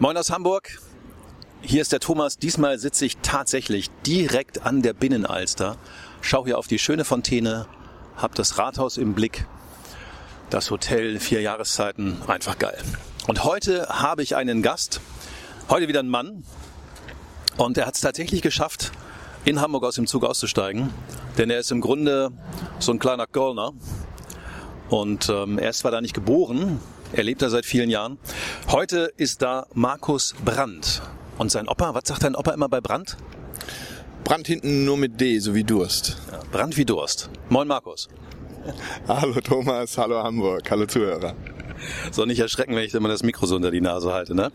Moin aus Hamburg, hier ist der Thomas. Diesmal sitze ich tatsächlich direkt an der Binnenalster, schaue hier auf die schöne Fontäne, habe das Rathaus im Blick, das Hotel, 4 Jahreszeiten, einfach geil. Und heute habe ich einen Gast, heute wieder ein Mann, und er hat es tatsächlich geschafft, in Hamburg aus dem Zug auszusteigen, denn er ist im Grunde so ein kleiner Kölner und er ist zwar da nicht geboren, er lebt da seit vielen Jahren. Heute ist da Markus Brandt. Und sein Opa, was sagt dein Opa immer bei Brandt? Brandt hinten nur mit D, so wie Durst. Ja, Brandt wie Durst. Moin Markus. Hallo Thomas, hallo Hamburg, hallo Zuhörer. Soll nicht erschrecken, wenn ich immer das Mikro so unter die Nase halte, ne?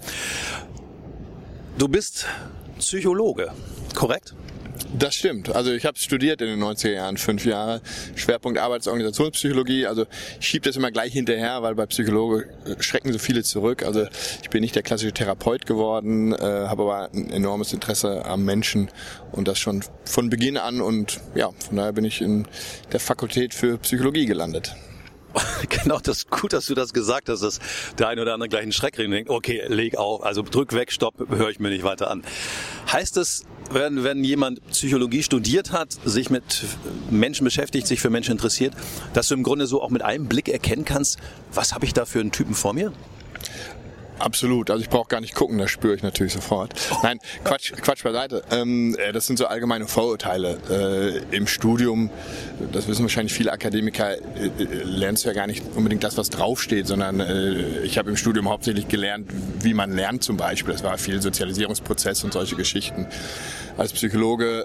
Du bist Psychologe, korrekt? Das stimmt. Also ich habe studiert in den 90er Jahren, 5 Jahre, Schwerpunkt Arbeits- und Organisationspsychologie. Also ich schiebe das immer gleich hinterher, weil bei Psychologe schrecken so viele zurück. Also ich bin nicht der klassische Therapeut geworden, habe aber ein enormes Interesse am Menschen und das schon von Beginn an. Und ja, von daher bin ich in der Fakultät für Psychologie gelandet. Genau, das ist gut, dass du das gesagt hast, dass der eine oder andere gleich einen Schreck kriegt und denkt, okay, leg auf, also drück weg, stopp, höre ich mir nicht weiter an. Heißt es, wenn jemand Psychologie studiert hat, sich mit Menschen beschäftigt, sich für Menschen interessiert, dass du im Grunde so auch mit einem Blick erkennen kannst, was habe ich da für einen Typen vor mir? Absolut, also ich brauche gar nicht gucken, das spüre ich natürlich sofort. Nein, Quatsch beiseite. Das sind so allgemeine Vorurteile. Im Studium, das wissen wahrscheinlich viele Akademiker, lernst du ja gar nicht unbedingt das, was draufsteht, sondern ich habe im Studium hauptsächlich gelernt, wie man lernt zum Beispiel. Das war viel Sozialisierungsprozess und solche Geschichten. Als Psychologe,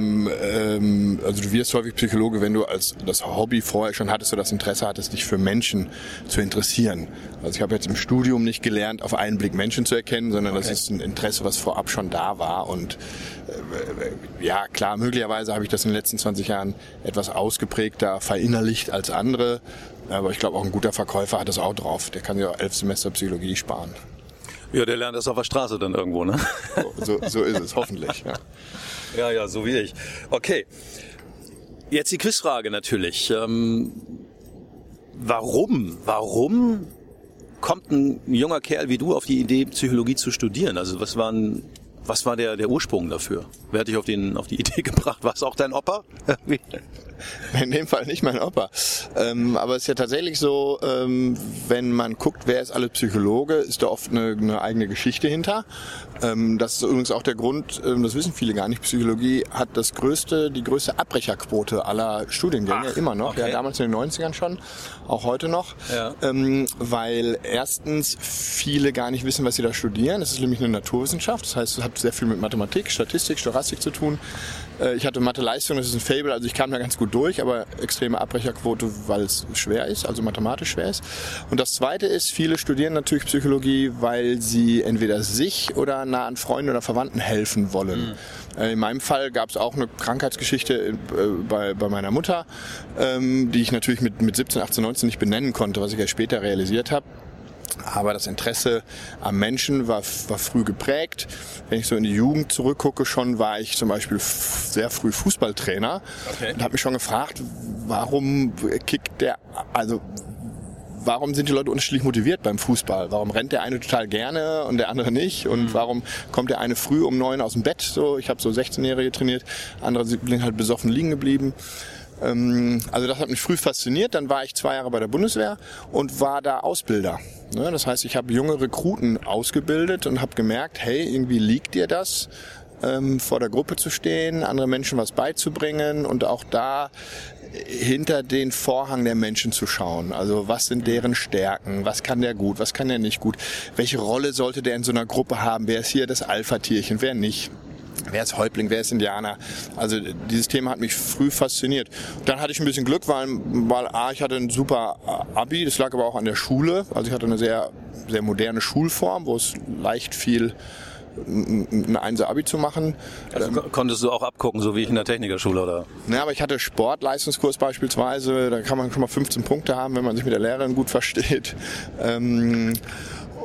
also du wirst häufig Psychologe, wenn du als das Hobby vorher schon hattest oder das Interesse hattest, dich für Menschen zu interessieren. Also ich habe jetzt im Studium nicht gelernt, auf einen Blick Menschen zu erkennen, sondern das ist ein Interesse, was vorab schon da war. Und ja, klar, möglicherweise habe ich das in den letzten 20 Jahren etwas ausgeprägter verinnerlicht als andere. Aber ich glaube, auch ein guter Verkäufer hat das auch drauf. Der kann ja auch 11 Semester Psychologie sparen. Ja, der lernt das auf der Straße dann irgendwo, ne? So ist es, hoffentlich. Ja. Ja, so wie ich. Okay, jetzt die Quizfrage natürlich. Warum kommt ein junger Kerl wie du auf die Idee, Psychologie zu studieren? Also was war der Ursprung dafür? Wer hat dich auf die Idee gebracht? War es auch dein Opa? In dem Fall nicht mein Opa. Aber es ist ja tatsächlich so, wenn man guckt, wer ist alle Psychologe, ist da oft eine eigene Geschichte hinter. Das ist übrigens auch der Grund, das wissen viele gar nicht, Psychologie hat die größte Abbrecherquote aller Studiengänge, immer noch. Okay. Ja, damals in den 90ern schon, auch heute noch. Ja. Weil erstens viele gar nicht wissen, was sie da studieren. Es ist nämlich eine Naturwissenschaft, das heißt, es hat sehr viel mit Mathematik, Statistik, Stochastik zu tun. Ich hatte Mathe-Leistung, das ist ein Faible, also ich kam da ganz gut durch, aber extreme Abbrecherquote, weil es schwer ist, also mathematisch schwer ist. Und das Zweite ist, viele studieren natürlich Psychologie, weil sie entweder sich oder nah an Freunden oder Verwandten helfen wollen. In meinem Fall gab es auch eine Krankheitsgeschichte bei meiner Mutter, die ich natürlich mit 17, 18, 19 nicht benennen konnte, was ich ja später realisiert habe. Aber das Interesse am Menschen war früh geprägt. Wenn ich so in die Jugend zurückgucke, schon war ich zum Beispiel sehr früh Fußballtrainer und habe mich schon gefragt, warum sind die Leute unterschiedlich motiviert beim Fußball? Warum rennt der eine total gerne und der andere nicht? Und warum kommt der eine früh um 9 aus dem Bett? So, ich habe so 16-Jährige trainiert, andere sind halt besoffen liegen geblieben. Also das hat mich früh fasziniert. Dann war ich 2 Jahre bei der Bundeswehr und war da Ausbilder. Das heißt, ich habe junge Rekruten ausgebildet und habe gemerkt, hey, irgendwie liegt dir das, vor der Gruppe zu stehen, anderen Menschen was beizubringen und auch da hinter den Vorhang der Menschen zu schauen. Also was sind deren Stärken? Was kann der gut? Was kann der nicht gut? Welche Rolle sollte der in so einer Gruppe haben? Wer ist hier das Alpha-Tierchen? Wer nicht? Wer ist Häuptling, wer ist Indianer? Also dieses Thema hat mich früh fasziniert. Dann hatte ich ein bisschen Glück, weil ich hatte ein super Abi, das lag aber auch an der Schule. Also ich hatte eine sehr, sehr moderne Schulform, wo es leicht fiel, ein 1er-Abi zu machen. Also konntest du auch abgucken, so wie ich in der Technikerschule, oder? Ja, aber ich hatte Sportleistungskurs beispielsweise, da kann man schon mal 15 Punkte haben, wenn man sich mit der Lehrerin gut versteht.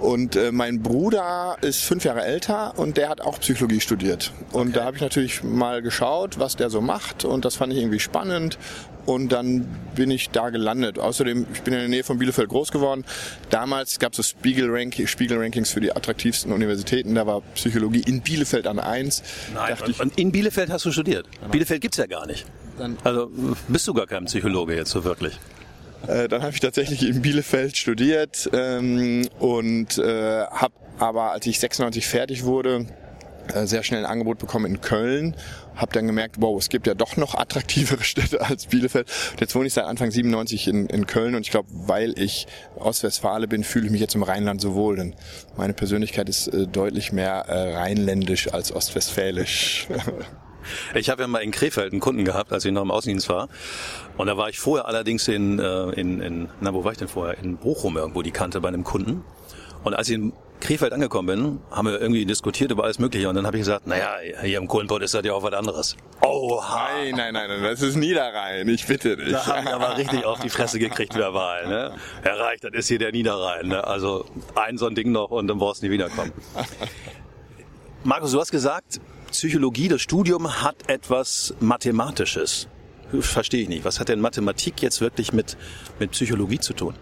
Und mein Bruder ist 5 Jahre älter und der hat auch Psychologie studiert. Und da habe ich natürlich mal geschaut, was der so macht, und das fand ich irgendwie spannend. Und dann bin ich da gelandet. Außerdem, ich bin in der Nähe von Bielefeld groß geworden. Damals gab es so Spiegel-Rankings für die attraktivsten Universitäten. Da war Psychologie in Bielefeld an 1. Nein, und in Bielefeld hast du studiert? Genau. Bielefeld gibt's ja gar nicht. Also bist du gar kein Psychologe jetzt so wirklich? Dann habe ich tatsächlich in Bielefeld studiert und habe aber, als ich 96 fertig wurde, sehr schnell ein Angebot bekommen in Köln. Habe dann gemerkt, wow, es gibt ja doch noch attraktivere Städte als Bielefeld. Und jetzt wohne ich seit Anfang 97 in Köln, und ich glaube, weil ich Ostwestfale bin, fühle ich mich jetzt im Rheinland so wohl. Denn meine Persönlichkeit ist deutlich mehr rheinländisch als ostwestfälisch. Ich habe ja mal in Krefeld einen Kunden gehabt, als ich noch im Außendienst war. Und da war ich vorher allerdings wo war ich denn vorher? In Bochum irgendwo die Kante bei einem Kunden. Und als ich in Krefeld angekommen bin, haben wir irgendwie diskutiert über alles Mögliche, und dann habe ich gesagt, naja, hier im Kohlenpott ist das ja auch was anderes. Oh, nein, das ist Niederrhein, ich bitte dich. Da haben wir aber richtig auf die Fresse gekriegt verbal, ne? Herr Reich, das ist hier der Niederrhein, ne? Also so ein Ding noch und dann brauchst du nie wiederkommen. Markus, du hast gesagt, Psychologie, das Studium hat etwas Mathematisches. Verstehe ich nicht. Was hat denn Mathematik jetzt wirklich mit Psychologie zu tun?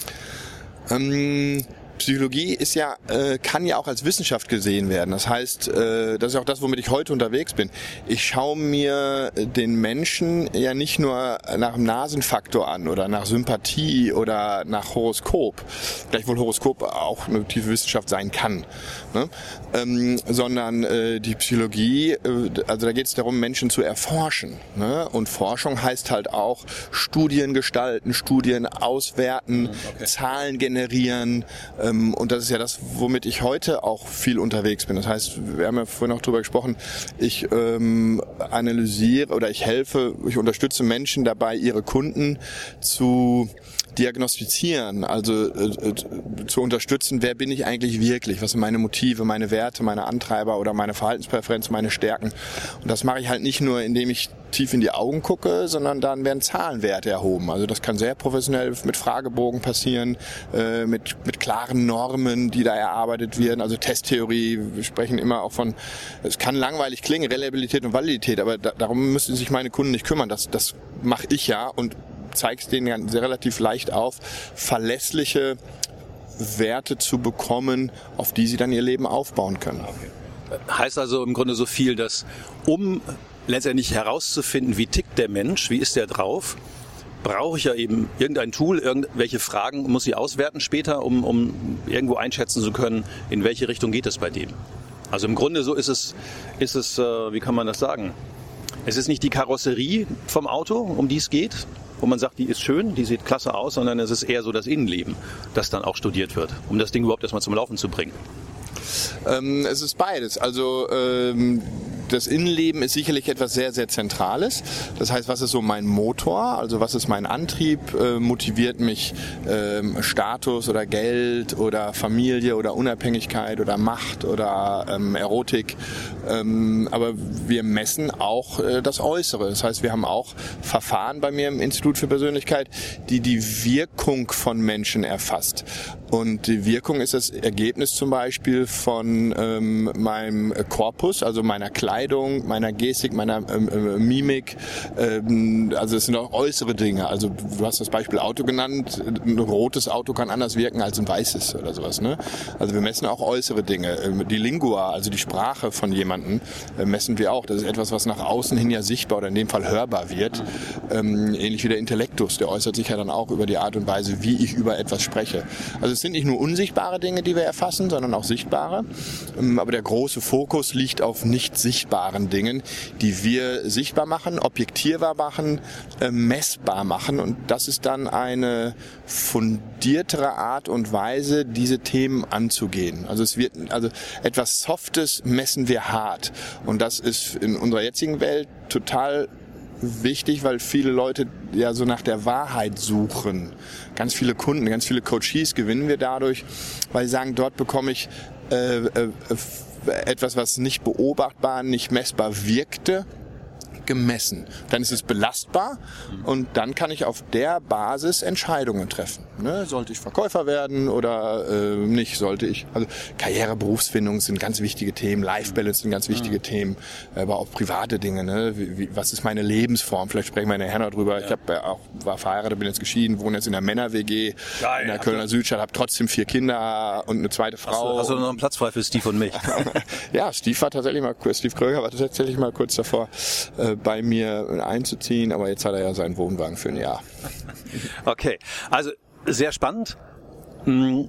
Psychologie ist ja, kann ja auch als Wissenschaft gesehen werden. Das heißt, das ist auch das, womit ich heute unterwegs bin. Ich schaue mir den Menschen ja nicht nur nach dem Nasenfaktor an oder nach Sympathie oder nach Horoskop, gleichwohl Horoskop auch eine tiefe Wissenschaft sein kann, ne? Sondern die Psychologie, also da geht es darum, Menschen zu erforschen, ne? Und Forschung heißt halt auch Studien gestalten, Studien auswerten, Zahlen generieren. Und das ist ja das, womit ich heute auch viel unterwegs bin. Das heißt, wir haben ja vorhin auch drüber gesprochen, ich analysiere oder ich unterstütze Menschen dabei, ihre Kunden zu diagnostizieren, also zu unterstützen, wer bin ich eigentlich wirklich, was sind meine Motive, meine Werte, meine Antreiber oder meine Verhaltenspräferenzen, meine Stärken. Und das mache ich halt nicht nur, indem ich tief in die Augen gucke, sondern dann werden Zahlenwerte erhoben. Also das kann sehr professionell mit Fragebogen passieren, mit klaren Normen, die da erarbeitet werden. Also Testtheorie, wir sprechen immer auch von, es kann langweilig klingen, Reliabilität und Validität, aber darum müssen sich meine Kunden nicht kümmern. Das mache ich ja und zeigst denen sehr relativ leicht auf, verlässliche Werte zu bekommen, auf die sie dann ihr Leben aufbauen können. Okay. Heißt also im Grunde so viel, dass um letztendlich herauszufinden, wie tickt der Mensch, wie ist der drauf, brauche ich ja eben irgendein Tool, irgendwelche Fragen, muss ich auswerten später, um irgendwo einschätzen zu können, in welche Richtung geht es bei dem. Also im Grunde so ist es, wie kann man das sagen? Es ist nicht die Karosserie vom Auto, um die es geht, wo man sagt, die ist schön, die sieht klasse aus, sondern es ist eher so das Innenleben, das dann auch studiert wird, um das Ding überhaupt erstmal zum Laufen zu bringen. Es ist beides. Also das Innenleben ist sicherlich etwas sehr, sehr Zentrales. Das heißt, was ist so mein Motor? Also was ist mein Antrieb? Motiviert mich Status oder Geld oder Familie oder Unabhängigkeit oder Macht oder Erotik? Aber wir messen auch das Äußere. Das heißt, wir haben auch Verfahren bei mir im Institut für Persönlichkeit, die Wirkung von Menschen erfasst. Und die Wirkung ist das Ergebnis zum Beispiel von meinem Korpus, also meiner Kleidung, meiner Gestik, meiner Mimik. Also es sind auch äußere Dinge. Also du hast das Beispiel Auto genannt. Ein rotes Auto kann anders wirken als ein weißes oder sowas, ne? Also wir messen auch äußere Dinge. Die Lingua, also die Sprache von jemandem, messen wir auch. Das ist etwas, was nach außen hin ja sichtbar oder in dem Fall hörbar wird. Ähnlich wie der Intellektus. Der äußert sich ja dann auch über die Art und Weise, wie ich über etwas spreche. Also es sind nicht nur unsichtbare Dinge, die wir erfassen, sondern auch sichtbare. Aber der große Fokus liegt auf nicht sichtbaren Dingen, die wir sichtbar machen, objektierbar machen, messbar machen. Und das ist dann eine fundiertere Art und Weise, diese Themen anzugehen. Also etwas Softes messen wir hart. Und das ist in unserer jetzigen Welt total wichtig, weil viele Leute ja so nach der Wahrheit suchen. Ganz viele Kunden, ganz viele Coaches gewinnen wir dadurch, weil sie sagen, dort bekomme ich etwas, was nicht beobachtbar, nicht messbar wirkte, direkt gemessen. Dann ist es belastbar und dann kann ich auf der Basis Entscheidungen treffen. Ne? Sollte ich Verkäufer werden oder nicht? Also Karriere, Berufsfindung sind ganz wichtige Themen, Life-Balance sind ganz wichtige Themen, aber auch private Dinge. Ne? Was ist meine Lebensform? Vielleicht sprechen wir nachher noch drüber. Ich war verheiratet, bin jetzt geschieden, wohne jetzt in der Männer-WG in der Kölner Südstadt, habe trotzdem 4 Kinder und eine zweite Frau. Hast du noch einen Platz frei für Steve und mich? Ja, Steve Kröger war tatsächlich mal kurz davor, bei mir einzuziehen, aber jetzt hat er ja seinen Wohnwagen für ein Jahr. Okay, also sehr spannend. Wenn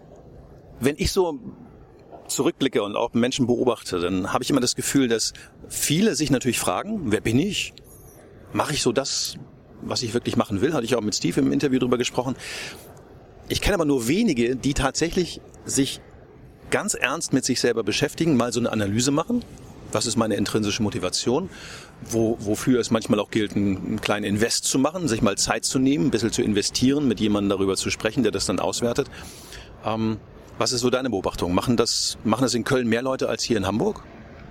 ich so zurückblicke und auch Menschen beobachte, dann habe ich immer das Gefühl, dass viele sich natürlich fragen, wer bin ich? Mache ich so das, was ich wirklich machen will? Hatte ich auch mit Steve im Interview drüber gesprochen. Ich kenne aber nur wenige, die tatsächlich sich ganz ernst mit sich selber beschäftigen, mal so eine Analyse machen. Was ist meine intrinsische Motivation? Wofür es manchmal auch gilt, einen kleinen Invest zu machen, sich mal Zeit zu nehmen, ein bisschen zu investieren, mit jemandem darüber zu sprechen, der das dann auswertet. Was ist so deine Beobachtung? Machen das in Köln mehr Leute als hier in Hamburg?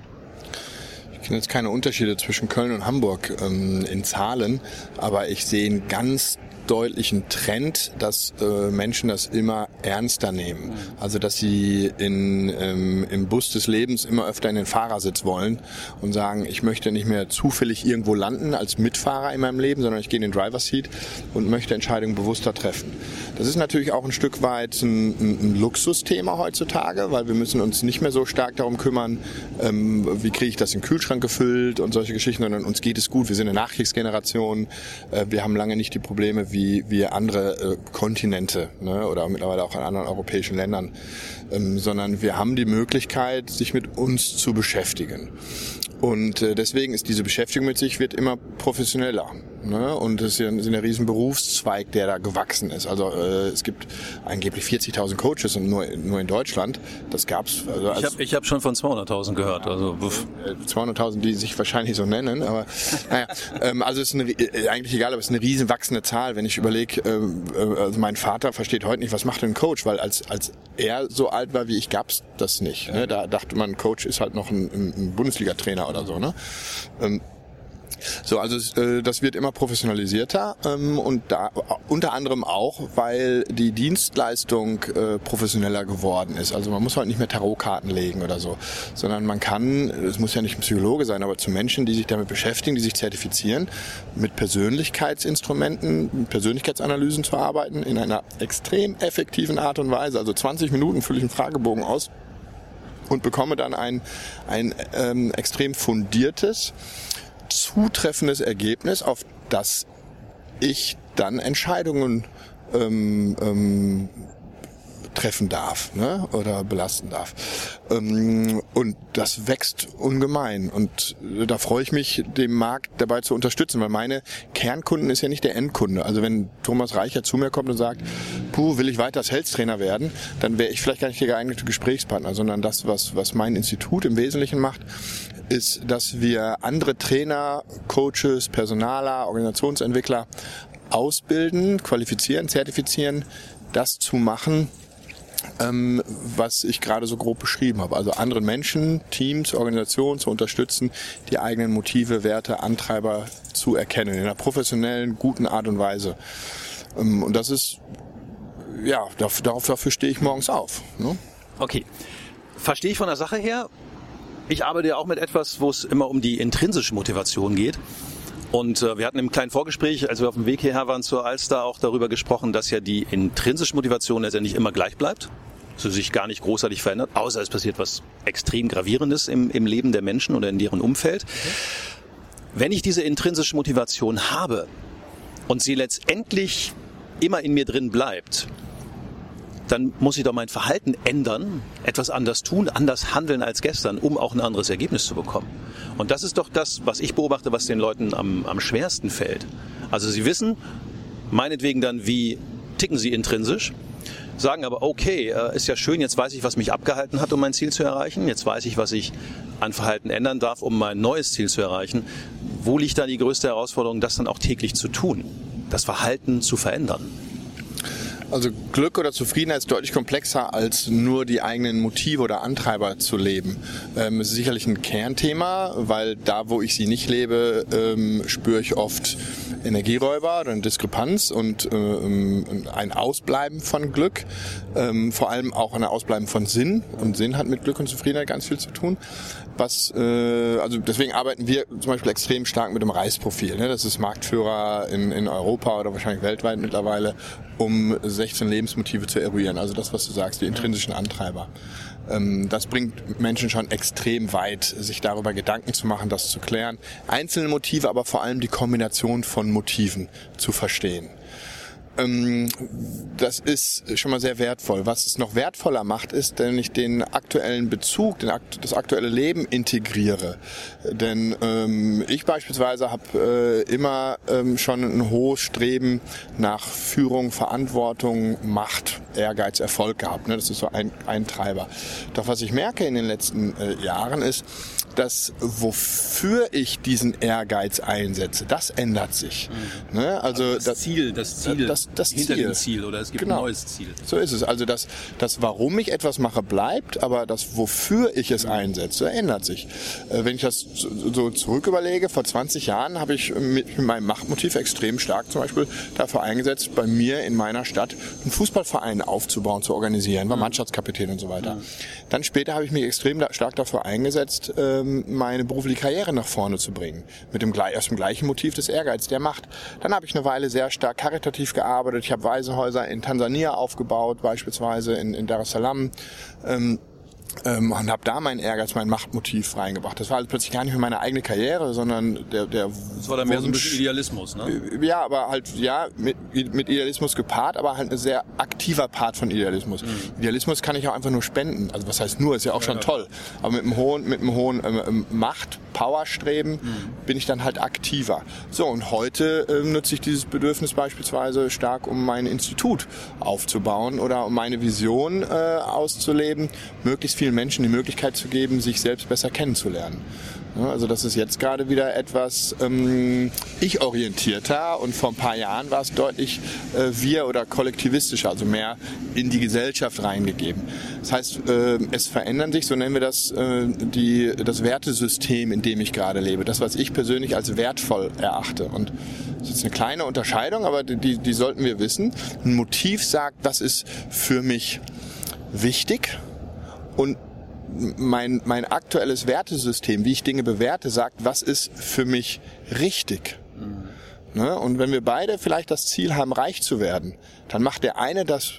Ich kenne jetzt keine Unterschiede zwischen Köln und Hamburg in Zahlen, aber ich sehe einen ganz deutlichen Trend, dass Menschen das immer ernster nehmen. Also dass sie im Bus des Lebens immer öfter in den Fahrersitz wollen und sagen, ich möchte nicht mehr zufällig irgendwo landen als Mitfahrer in meinem Leben, sondern ich gehe in den Driver's Seat und möchte Entscheidungen bewusster treffen. Das ist natürlich auch ein Stück weit ein Luxusthema heutzutage, weil wir müssen uns nicht mehr so stark darum kümmern, wie kriege ich das im Kühlschrank gefüllt und solche Geschichten, sondern uns geht es gut. Wir sind eine Nachkriegsgeneration. Wir haben lange nicht die Probleme wie andere Kontinente, ne, oder mittlerweile auch in anderen europäischen Ländern, sondern wir haben die Möglichkeit, sich mit uns zu beschäftigen. Und deswegen ist diese Beschäftigung mit sich wird immer professioneller. Ne? Und es ist ja ein riesen Berufszweig, der da gewachsen ist. Also es gibt angeblich 40.000 Coaches und nur in Deutschland. Das gab's. Also ich hab schon von 200.000 gehört. Also 200.000, die sich wahrscheinlich so nennen. Aber naja, also es ist eigentlich egal, aber es ist eine riesen wachsende Zahl. Wenn ich überlege, also mein Vater versteht heute nicht, was macht denn ein Coach? Weil als er so alt war wie ich, gab's das nicht. Ne? Da dachte man, Coach ist halt noch ein Bundesliga-Trainer oder so. Ne? Also das wird immer professionalisierter und da unter anderem auch, weil die Dienstleistung professioneller geworden ist. Also man muss halt nicht mehr Tarotkarten legen oder so, sondern man kann, es muss ja nicht ein Psychologe sein, aber zu Menschen, die sich damit beschäftigen, die sich zertifizieren, mit Persönlichkeitsinstrumenten, mit Persönlichkeitsanalysen zu arbeiten, in einer extrem effektiven Art und Weise. Also 20 Minuten fülle ich einen Fragebogen aus und bekomme dann ein extrem fundiertes, zutreffendes Ergebnis, auf das ich dann Entscheidungen treffen darf, ne? Oder belasten darf. Und das wächst ungemein. Und da freue ich mich, den Markt dabei zu unterstützen, weil meine Kernkunden ist ja nicht der Endkunde. Also wenn Thomas Reicher zu mir kommt und sagt, will ich weiter Sales-Trainer werden, dann wäre ich vielleicht gar nicht der geeignete Gesprächspartner, sondern das, was mein Institut im Wesentlichen macht, ist, dass wir andere Trainer, Coaches, Personaler, Organisationsentwickler ausbilden, qualifizieren, zertifizieren, das zu machen, was ich gerade so grob beschrieben habe. Also anderen Menschen, Teams, Organisationen zu unterstützen, die eigenen Motive, Werte, Antreiber zu erkennen, in einer professionellen, guten Art und Weise. Und das ist, ja, dafür stehe ich morgens auf. Ne? Okay, verstehe ich von der Sache her. Ich arbeite ja auch mit etwas, wo es immer um die intrinsische Motivation geht. Und wir hatten im kleinen Vorgespräch, als wir auf dem Weg hierher waren zur Alster, auch darüber gesprochen, dass ja die intrinsische Motivation letztendlich immer gleich bleibt, also sich gar nicht großartig verändert, außer es passiert was extrem Gravierendes im Leben der Menschen oder in deren Umfeld. Wenn ich diese intrinsische Motivation habe und sie letztendlich immer in mir drin bleibt, dann muss ich doch mein Verhalten ändern, etwas anders tun, anders handeln als gestern, um auch ein anderes Ergebnis zu bekommen. Und das ist doch das, was ich beobachte, was den Leuten am schwersten fällt. Also sie wissen, meinetwegen dann, wie ticken sie intrinsisch, sagen aber, okay, ist ja schön, jetzt weiß ich, was mich abgehalten hat, um mein Ziel zu erreichen, jetzt weiß ich, was ich an Verhalten ändern darf, um mein neues Ziel zu erreichen. Wo liegt da die größte Herausforderung, das dann auch täglich zu tun, das Verhalten zu verändern? Also Glück oder Zufriedenheit ist deutlich komplexer, als nur die eigenen Motive oder Antreiber zu leben. Es ist sicherlich ein Kernthema, weil da, wo ich sie nicht lebe, spüre ich oft Energieräuber oder eine Diskrepanz und ein Ausbleiben von Glück. Vor allem auch ein Ausbleiben von Sinn. Und Sinn hat mit Glück und Zufriedenheit ganz viel zu tun. Also deswegen arbeiten wir zum Beispiel extrem stark mit dem RISE-Profil. Ne? Das ist Marktführer in Europa oder wahrscheinlich weltweit mittlerweile, um 16 Lebensmotive zu eruieren. Also das, was du sagst, die intrinsischen Antreiber. Das bringt Menschen schon extrem weit, sich darüber Gedanken zu machen, das zu klären. Einzelne Motive, aber vor allem die Kombination von Motiven zu verstehen. Das ist schon mal sehr wertvoll. Was es noch wertvoller macht, ist, wenn ich den aktuellen Bezug, das aktuelle Leben integriere. Denn ich beispielsweise habe immer schon ein hohes Streben nach Führung, Verantwortung, Macht, Ehrgeiz, Erfolg gehabt. Das ist so ein Treiber. Doch was ich merke in den letzten Jahren ist, dass wofür ich diesen Ehrgeiz einsetze, das ändert sich. Mhm. Ne? Also das Ziel hinter dem Ziel, oder es gibt ein neues Ziel. So ist es. Also das warum ich etwas mache, bleibt, aber das wofür ich es einsetze, ändert sich. Wenn ich das so zurück überlege, vor 20 Jahren habe ich mit meinem Machtmotiv extrem stark zum Beispiel dafür eingesetzt, bei mir in meiner Stadt einen Fußballverein aufzubauen, zu organisieren, war Mannschaftskapitän und so weiter. Dann später habe ich mich extrem stark dafür eingesetzt, meine berufliche Karriere nach vorne zu bringen. Aus dem gleichen Motiv des Ehrgeiz, der Macht. Dann habe ich eine Weile sehr stark karitativ gearbeitet. Ich habe Waisenhäuser in Tansania aufgebaut, beispielsweise in Dar es Salaam. Und habe da meinen Ehrgeiz, mein Machtmotiv reingebracht. Das war also plötzlich gar nicht mehr meine eigene Karriere, sondern der das war dann mehr so ein bisschen Idealismus, ne? Ja, aber halt, mit Idealismus gepaart, aber halt ein sehr aktiver Part von Idealismus. Idealismus kann ich auch einfach nur spenden. Also was heißt nur, ist ja auch schon toll. Aber mit einem hohen Macht-Power-Streben bin ich dann halt aktiver. So, und heute nutze ich dieses Bedürfnis beispielsweise stark, um mein Institut aufzubauen oder um meine Vision auszuleben, möglichst vielen Menschen die Möglichkeit zu geben, sich selbst besser kennenzulernen. Ja, also das ist jetzt gerade wieder etwas ich-orientierter und vor ein paar Jahren war es deutlich wir- oder kollektivistischer, also mehr in die Gesellschaft reingegeben. Das heißt, es verändern sich, so nennen wir das, das Wertesystem, in dem ich gerade lebe, das, was ich persönlich als wertvoll erachte. Und das ist eine kleine Unterscheidung, aber die sollten wir wissen. Ein Motiv sagt, was ist für mich wichtig, und mein aktuelles Wertesystem, wie ich Dinge bewerte, sagt, was ist für mich richtig. Ne? Und wenn wir beide vielleicht das Ziel haben, reich zu werden, dann macht der eine das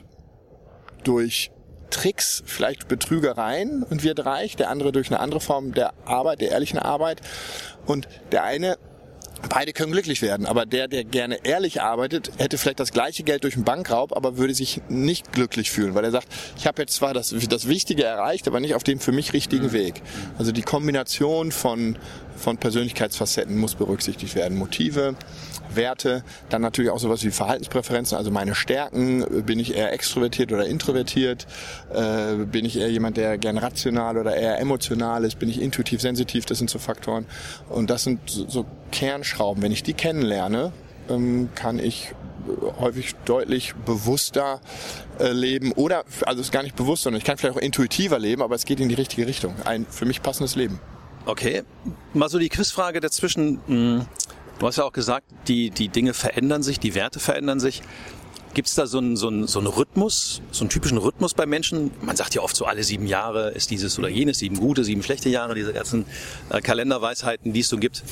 durch Tricks, vielleicht Betrügereien und wird reich, der andere durch eine andere Form der Arbeit, der ehrlichen Arbeit. Und der eine, beide können glücklich werden, aber der gerne ehrlich arbeitet, hätte vielleicht das gleiche Geld durch einen Bankraub, aber würde sich nicht glücklich fühlen, weil er sagt, ich habe jetzt zwar das Wichtige erreicht, aber nicht auf dem für mich richtigen Weg. Also die Kombination von Persönlichkeitsfacetten muss berücksichtigt werden. Motive, Werte, dann natürlich auch sowas wie Verhaltenspräferenzen, also meine Stärken, bin ich eher extrovertiert oder introvertiert, bin ich eher jemand, der gerne rational oder eher emotional ist, bin ich intuitiv, sensitiv, das sind so Faktoren. Und das sind so Kernschrauben. Wenn ich die kennenlerne, kann ich häufig deutlich bewusster leben oder, also es ist gar nicht bewusst, sondern ich kann vielleicht auch intuitiver leben, aber es geht in die richtige Richtung. Ein für mich passendes Leben. Okay, mal so die Quizfrage dazwischen. Du hast ja auch gesagt, die Dinge verändern sich, die Werte verändern sich. Gibt es da so einen Rhythmus, so einen typischen Rhythmus bei Menschen? Man sagt ja oft so, alle 7 Jahre ist dieses oder jenes, 7 gute, 7 schlechte Jahre, diese ganzen Kalenderweisheiten, die es so gibt.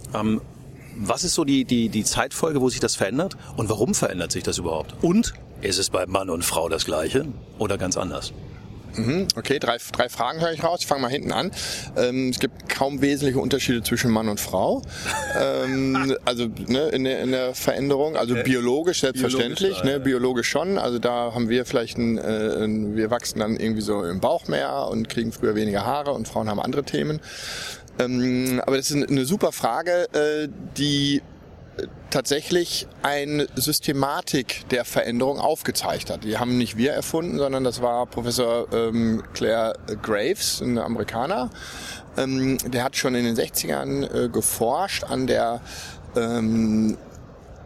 Was ist so die Zeitfolge, wo sich das verändert? Und warum verändert sich das überhaupt? Und ist es bei Mann und Frau das Gleiche oder ganz anders? Okay, drei Fragen höre ich raus. Ich fange mal hinten an. Es gibt kaum wesentliche Unterschiede zwischen Mann und Frau. Also in der Veränderung, also biologisch selbstverständlich, biologisch schon. Also da haben wir vielleicht wir wachsen dann irgendwie so im Bauch mehr und kriegen früher weniger Haare und Frauen haben andere Themen. Aber das ist eine super Frage, die tatsächlich eine Systematik der Veränderung aufgezeigt hat. Die haben nicht wir erfunden, sondern das war Professor Claire Graves, ein Amerikaner. Der hat schon in den 60ern geforscht an der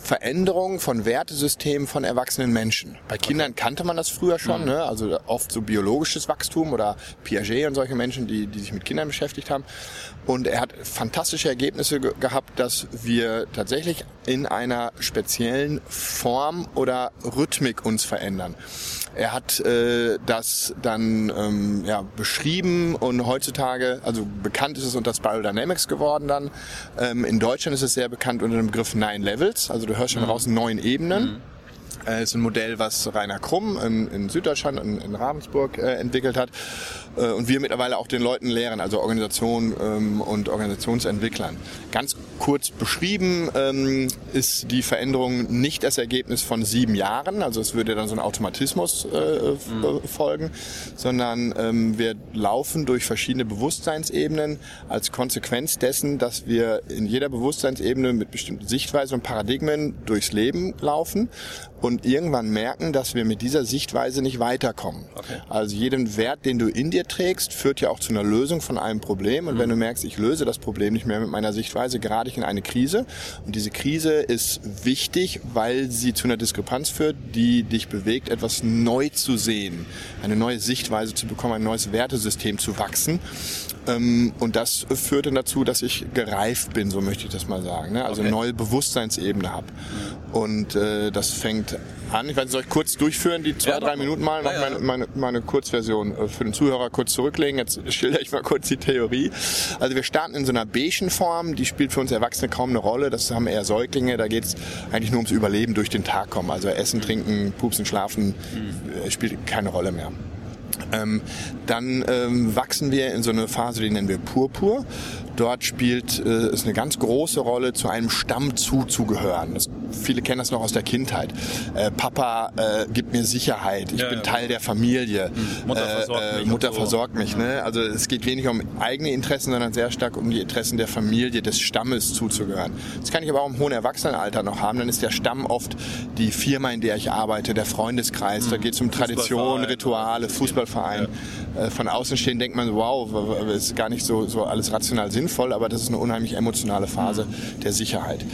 Veränderung von Wertesystemen von erwachsenen Menschen. Bei Kindern kannte man das früher schon, ne? Also oft so biologisches Wachstum oder Piaget und solche Menschen, die sich mit Kindern beschäftigt haben. Und er hat fantastische Ergebnisse gehabt, dass wir tatsächlich in einer speziellen Form oder Rhythmik uns verändern. Er hat das dann beschrieben und heutzutage, also bekannt ist es unter Spiral Dynamics geworden dann. In Deutschland ist es sehr bekannt unter dem Begriff 9 Levels, also du hörst schon raus 9 Ebenen. Ist ein Modell, was Rainer Krumm in Süddeutschland, in Ravensburg entwickelt hat und wir mittlerweile auch den Leuten lehren, also Organisationen und Organisationsentwicklern. Ganz kurz beschrieben ist die Veränderung nicht das Ergebnis von 7 Jahren, also es würde dann so ein Automatismus folgen, sondern wir laufen durch verschiedene Bewusstseinsebenen als Konsequenz dessen, dass wir in jeder Bewusstseinsebene mit bestimmten Sichtweisen und Paradigmen durchs Leben laufen und irgendwann merken, dass wir mit dieser Sichtweise nicht weiterkommen. Okay. Also jeden Wert, den du in dir trägst, führt ja auch zu einer Lösung von einem Problem. Und wenn du merkst, ich löse das Problem nicht mehr mit meiner Sichtweise, gerate ich in eine Krise. Und diese Krise ist wichtig, weil sie zu einer Diskrepanz führt, die dich bewegt, etwas neu zu sehen, eine neue Sichtweise zu bekommen, ein neues Wertesystem zu wachsen. Und das führt dann dazu, dass ich gereift bin, so möchte ich das mal sagen. Also eine neue Bewusstseinsebene habe. Und das fängt an, ich weiß nicht, soll ich kurz durchführen, die 2-3 Minuten mal, meine Kurzversion für den Zuhörer kurz zurücklegen. Jetzt schilder ich mal kurz die Theorie. Also wir starten in so einer beigen Form, die spielt für uns Erwachsene kaum eine Rolle. Das haben eher Säuglinge, da geht es eigentlich nur ums Überleben durch den Tag kommen. Also Essen, Trinken, Pupsen, Schlafen spielt keine Rolle mehr. Dann wachsen wir in so eine Phase, die nennen wir Purpur. Dort spielt es eine ganz große Rolle, zu einem Stamm zuzugehören. Viele kennen das noch aus der Kindheit. Papa gibt mir Sicherheit, ich bin Teil der Familie. Mutter versorgt mich. Ne? Also es geht weniger um eigene Interessen, sondern sehr stark um die Interessen der Familie, des Stammes zuzugehören. Das kann ich aber auch im hohen Erwachsenenalter noch haben. Dann ist der Stamm oft die Firma, in der ich arbeite, der Freundeskreis. Da geht es um Tradition, Rituale, Fußballverein. Von außen stehen denkt man, wow, das ist gar nicht so alles rational sinnvoll, aber das ist eine unheimlich emotionale Phase der Sicherheit.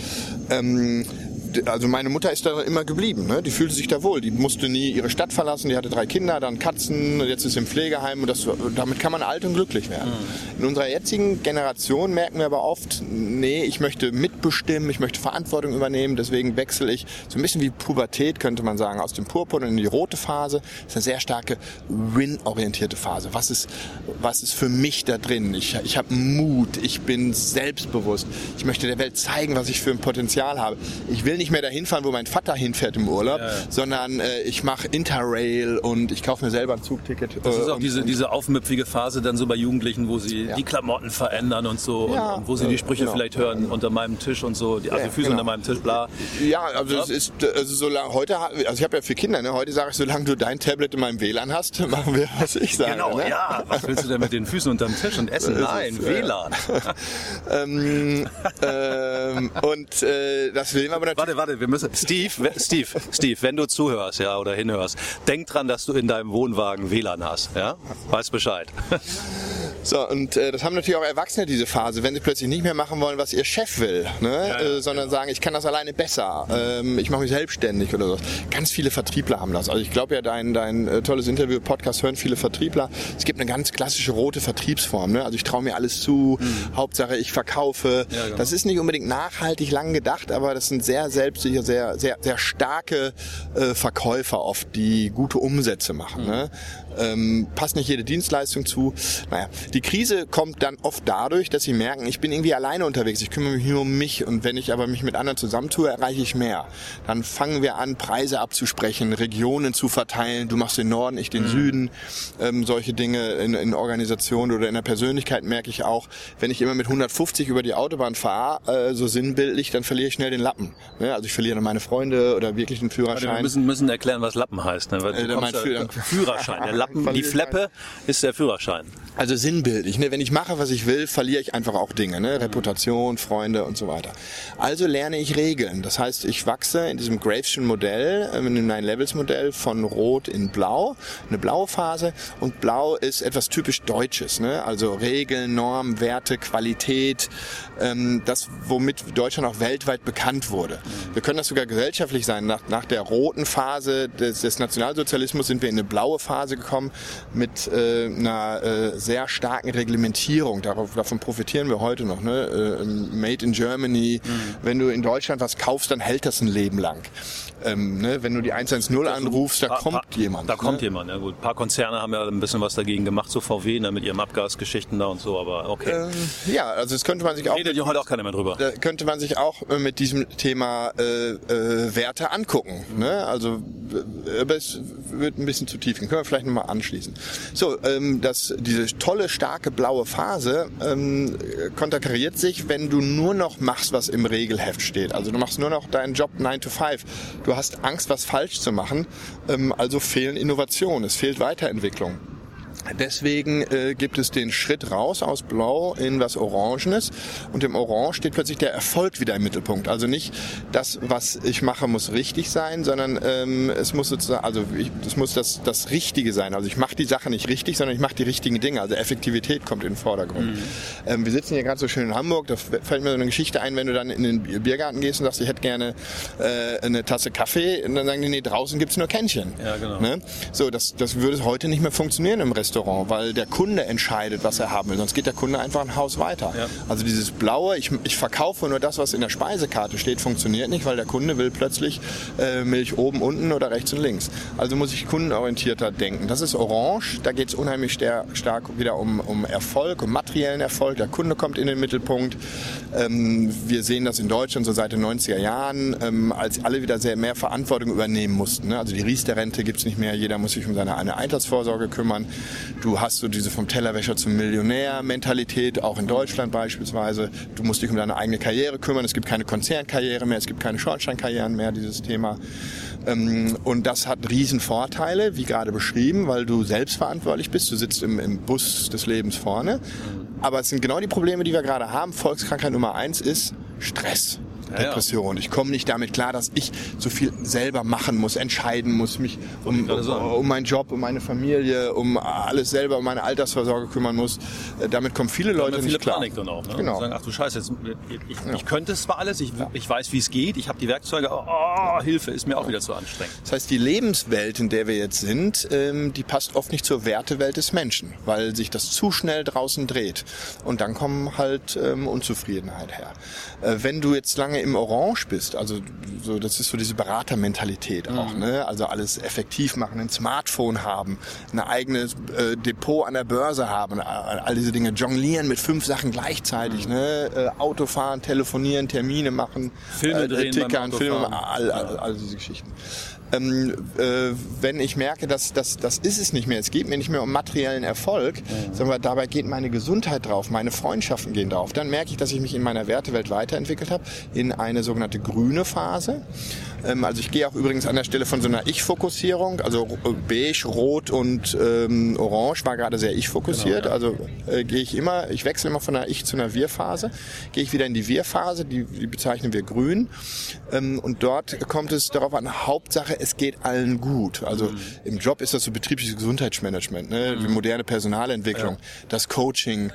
Also meine Mutter ist da immer geblieben, ne? Die fühlte sich da wohl. Die musste nie ihre Stadt verlassen, die hatte 3 Kinder, dann Katzen, jetzt ist sie im Pflegeheim und damit kann man alt und glücklich werden. In unserer jetzigen Generation merken wir aber oft, nee, ich möchte mitbestimmen, ich möchte Verantwortung übernehmen, deswegen wechsle ich so ein bisschen wie Pubertät, könnte man sagen, aus dem Purpur in die rote Phase. Das ist eine sehr starke Win-orientierte Phase. Was ist für mich da drin? Ich habe Mut, ich bin selbstbewusst, ich möchte der Welt zeigen, was ich für ein Potenzial habe. Ich will nicht mehr dahin fahren, wo mein Vater hinfährt im Urlaub, sondern ich mache Interrail und ich kaufe mir selber ein Zugticket. Das ist auch diese aufmüpfige Phase dann so bei Jugendlichen, wo sie die Klamotten verändern und so und wo sie die Sprüche vielleicht hören unter meinem Tisch und so, also Füße unter meinem Tisch, bla. Ja, also es ist solange heute, also ich habe ja 4 Kinder, ne? Heute sage ich, solange du dein Tablet in meinem WLAN hast, machen wir, was ich sage. Genau, ne? ja. Was willst du denn mit den Füßen unterm Tisch und essen? Nein, WLAN. Das will man aber natürlich. Warte, wir müssen. Steve, wenn du zuhörst, oder hinhörst, denk dran, dass du in deinem Wohnwagen WLAN hast, ja? Weiß Bescheid. So, und das haben natürlich auch Erwachsene diese Phase, wenn sie plötzlich nicht mehr machen wollen, was ihr Chef will, ne? Sondern sagen, ich kann das alleine besser, ich mache mich selbstständig oder so. Ganz viele Vertriebler haben das. Also ich glaube ja, dein tolles Interview, Podcast hören viele Vertriebler. Es gibt eine ganz klassische rote Vertriebsform, ne? Also ich traue mir alles zu, Hauptsache ich verkaufe. Ja, genau. Das ist nicht unbedingt nachhaltig lang gedacht, aber das sind sehr selbstsicher, sehr, sehr, sehr starke Verkäufer oft, die gute Umsätze machen. Ne? Passt nicht jede Dienstleistung zu. Naja, die Krise kommt dann oft dadurch, dass sie merken, ich bin irgendwie alleine unterwegs, ich kümmere mich nur um mich und wenn ich aber mich mit anderen zusammentue, erreiche ich mehr. Dann fangen wir an, Preise abzusprechen, Regionen zu verteilen, du machst den Norden, ich den Süden, solche Dinge in Organisationen oder in der Persönlichkeit merke ich auch, wenn ich immer mit 150 über die Autobahn fahre, so sinnbildlich, dann verliere ich schnell den Lappen. Ja, also ich verliere dann meine Freunde oder wirklich den Führerschein. Wir müssen erklären, was Lappen heißt. Ne? Weil Führerschein, der Lappen. Die Fleppe ist der Führerschein. Also sinnbildlich, ne? Wenn ich mache, was ich will, verliere ich einfach auch Dinge, ne? Reputation, Freunde und so weiter. Also lerne ich Regeln. Das heißt, ich wachse in diesem Graveschen Modell, in dem 9-Levels-Modell von Rot in Blau, eine blaue Phase. Und Blau ist etwas typisch Deutsches, ne? Also Regeln, Normen, Werte, Qualität, das, womit Deutschland auch weltweit bekannt wurde. Wir können das sogar gesellschaftlich sein. Nach der roten Phase des Nationalsozialismus sind wir in eine blaue Phase gekommen mit einer sehr starken Reglementierung. Davon profitieren wir heute noch. Ne? Made in Germany. Wenn du in Deutschland was kaufst, dann hält das ein Leben lang. Ne? Wenn du die 110 anrufst, da kommt jemand. Da kommt jemand, ja gut. Ein paar Konzerne haben ja ein bisschen was dagegen gemacht, so VW, ne, mit ihren Abgasgeschichten da und so, aber okay. Ja, also das könnte man sich auch... Redet ja heute auch keiner mehr drüber. Da könnte man sich auch mit diesem Thema Werte angucken. Ne? Also es wird ein bisschen zu tief gehen. Können wir vielleicht nochmal anschließen. So, diese tolle, starke blaue Phase konterkariert sich, wenn du nur noch machst, was im Regelheft steht. Also du machst nur noch deinen Job 9 to 5. Du hast Angst, was falsch zu machen. Also fehlen Innovationen, es fehlt Weiterentwicklung. Deswegen gibt es den Schritt raus aus Blau in was Orangenes und im Orange steht plötzlich der Erfolg wieder im Mittelpunkt. Also nicht das, was ich mache, muss richtig sein, sondern es muss sozusagen, also es muss das Richtige sein. Also ich mache die Sache nicht richtig, sondern ich mache die richtigen Dinge. Also Effektivität kommt in den Vordergrund. Wir sitzen hier gerade so schön in Hamburg, da fällt mir so eine Geschichte ein, wenn du dann in den Biergarten gehst und sagst, ich hätte gerne eine Tasse Kaffee und dann sagen die, nee, draußen gibt's nur Kännchen. Ja, genau. Ne? So, das würde heute nicht mehr funktionieren im Restaurant, weil der Kunde entscheidet, was er haben will. Sonst geht der Kunde einfach ein Haus weiter. Ja. Also dieses Blaue, ich verkaufe nur das, was in der Speisekarte steht, funktioniert nicht, weil der Kunde will plötzlich Milch oben, unten oder rechts und links. Also muss ich kundenorientierter denken. Das ist Orange, da geht es unheimlich stark wieder um Erfolg, um materiellen Erfolg. Der Kunde kommt in den Mittelpunkt. Wir sehen das in Deutschland so seit den 90er Jahren, als alle wieder sehr mehr Verantwortung übernehmen mussten. Ne? Also die Riester-Rente gibt es nicht mehr, jeder muss sich um seine Altersvorsorge kümmern. Du hast so diese vom Tellerwäscher zum Millionär-Mentalität, auch in Deutschland beispielsweise. Du musst dich um deine eigene Karriere kümmern. Es gibt keine Konzernkarriere mehr, es gibt keine Schornsteinkarrieren mehr, dieses Thema. Und das hat riesen Vorteile, wie gerade beschrieben, weil du selbstverantwortlich bist. Du sitzt im Bus des Lebens vorne. Aber es sind genau die Probleme, die wir gerade haben. Volkskrankheit Nummer 1 ist Stress. Depression. Ich komme nicht damit klar, dass ich so viel selber machen muss, entscheiden muss, mich um meinen Job, um meine Familie, um alles selber, um meine Altersvorsorge kümmern muss. Damit kommen viele Leute nicht klar. Panik dann auch. Ne? Genau. Sagen, ach du Scheiße, ich könnte es zwar alles, ich weiß, wie es geht, ich habe die Werkzeuge, Hilfe, ist mir auch wieder zu anstrengend. Das heißt, die Lebenswelt, in der wir jetzt sind, die passt oft nicht zur Wertewelt des Menschen, weil sich das zu schnell draußen dreht. Und dann kommen halt Unzufriedenheit her. Wenn du jetzt lange im Orange bist, also so, das ist so diese Beratermentalität auch, ne? Also alles effektiv machen, ein Smartphone haben, ein eigenes Depot an der Börse haben, all diese Dinge, jonglieren mit 5 Sachen gleichzeitig, ne? Autofahren, telefonieren, Termine machen, Filme drehen, tickern, Filme, all diese Geschichten. Wenn ich merke, das ist es nicht mehr, es geht mir nicht mehr um materiellen Erfolg, sondern dabei geht meine Gesundheit drauf, meine Freundschaften gehen drauf, dann merke ich, dass ich mich in meiner Wertewelt weiterentwickelt habe, in eine sogenannte grüne Phase. Also ich gehe auch übrigens an der Stelle von so einer Ich-Fokussierung, also beige, rot und orange war gerade sehr ich-fokussiert, genau, ja. Also ich wechsle immer von einer Ich- zu einer Wir-Phase, gehe ich wieder in die Wir-Phase, die bezeichnen wir grün, und dort kommt es darauf an, Hauptsache es geht allen gut. Also im Job ist das so betriebliches Gesundheitsmanagement, ne? Die moderne Personalentwicklung, das Coaching,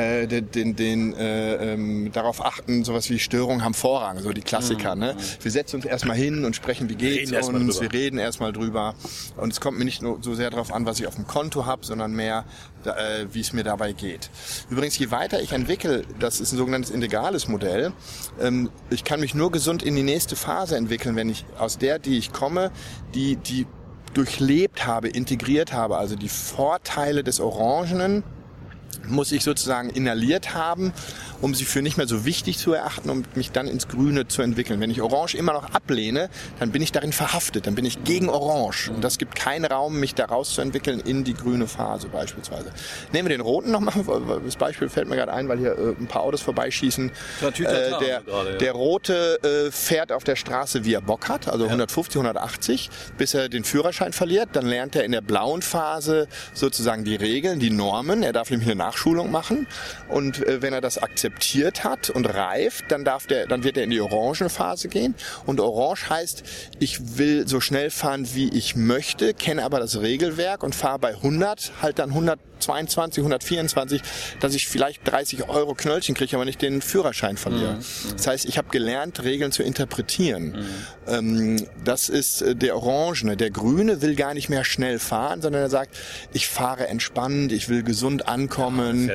darauf achten, sowas wie Störungen haben Vorrang, so die Klassiker. Ne? Wir setzen uns erstmal hin und sprechen, wie geht's uns, wir reden erstmal drüber. Und es kommt mir nicht nur so sehr darauf an, was ich auf dem Konto habe, sondern mehr, wie es mir dabei geht. Übrigens, je weiter ich entwickle, das ist ein sogenanntes integrales Modell, ich kann mich nur gesund in die nächste Phase entwickeln, wenn ich aus der, die ich komme, die durchlebt habe, integriert habe, also die Vorteile des Orangenen muss ich sozusagen inhaliert haben, um sie für nicht mehr so wichtig zu erachten, um mich dann ins Grüne zu entwickeln. Wenn ich Orange immer noch ablehne, dann bin ich darin verhaftet, dann bin ich gegen Orange. Und das gibt keinen Raum, mich da rauszuentwickeln in die grüne Phase beispielsweise. Nehmen wir den roten nochmal, das Beispiel fällt mir gerade ein, weil hier ein paar Autos vorbeischießen. Der rote fährt auf der Straße, wie er Bock hat, also 150, 180, bis er den Führerschein verliert. Dann lernt er in der blauen Phase sozusagen die Regeln, die Normen. Er darf nämlich eine Nachschulung machen. Und wenn er das akzeptiert hat und reift, dann wird er in die Orangenphase gehen. Und Orange heißt, ich will so schnell fahren, wie ich möchte, kenne aber das Regelwerk und fahre bei 100, halt dann 122, 124, dass ich vielleicht 30 Euro Knöllchen kriege, aber nicht den Führerschein verliere. Das heißt, ich habe gelernt, Regeln zu interpretieren. Das ist der Orangene. Der Grüne will gar nicht mehr schnell fahren, sondern er sagt, ich fahre entspannt, ich will gesund ankommen.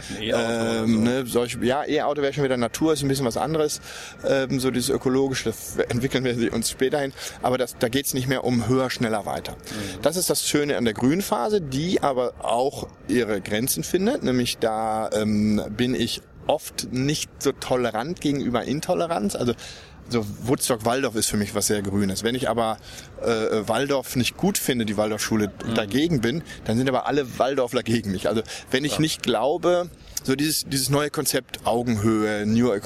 E-Auto wäre schon wieder Natur, ist ein bisschen was anderes. So dieses Ökologische, das entwickeln wir uns später hin. Aber da geht es nicht mehr um höher, schneller, weiter. Das ist das Schöne an der grünen Phase, die aber auch ihre Grenzen findet. Nämlich da bin ich oft nicht so tolerant gegenüber Intoleranz. Also so Woodstock-Waldorf ist für mich was sehr Grünes. Wenn ich aber Waldorf nicht gut finde, die Waldorfschule dagegen bin, dann sind aber alle Waldorfler gegen mich. Also wenn ich nicht glaube, so dieses neue Konzept Augenhöhe,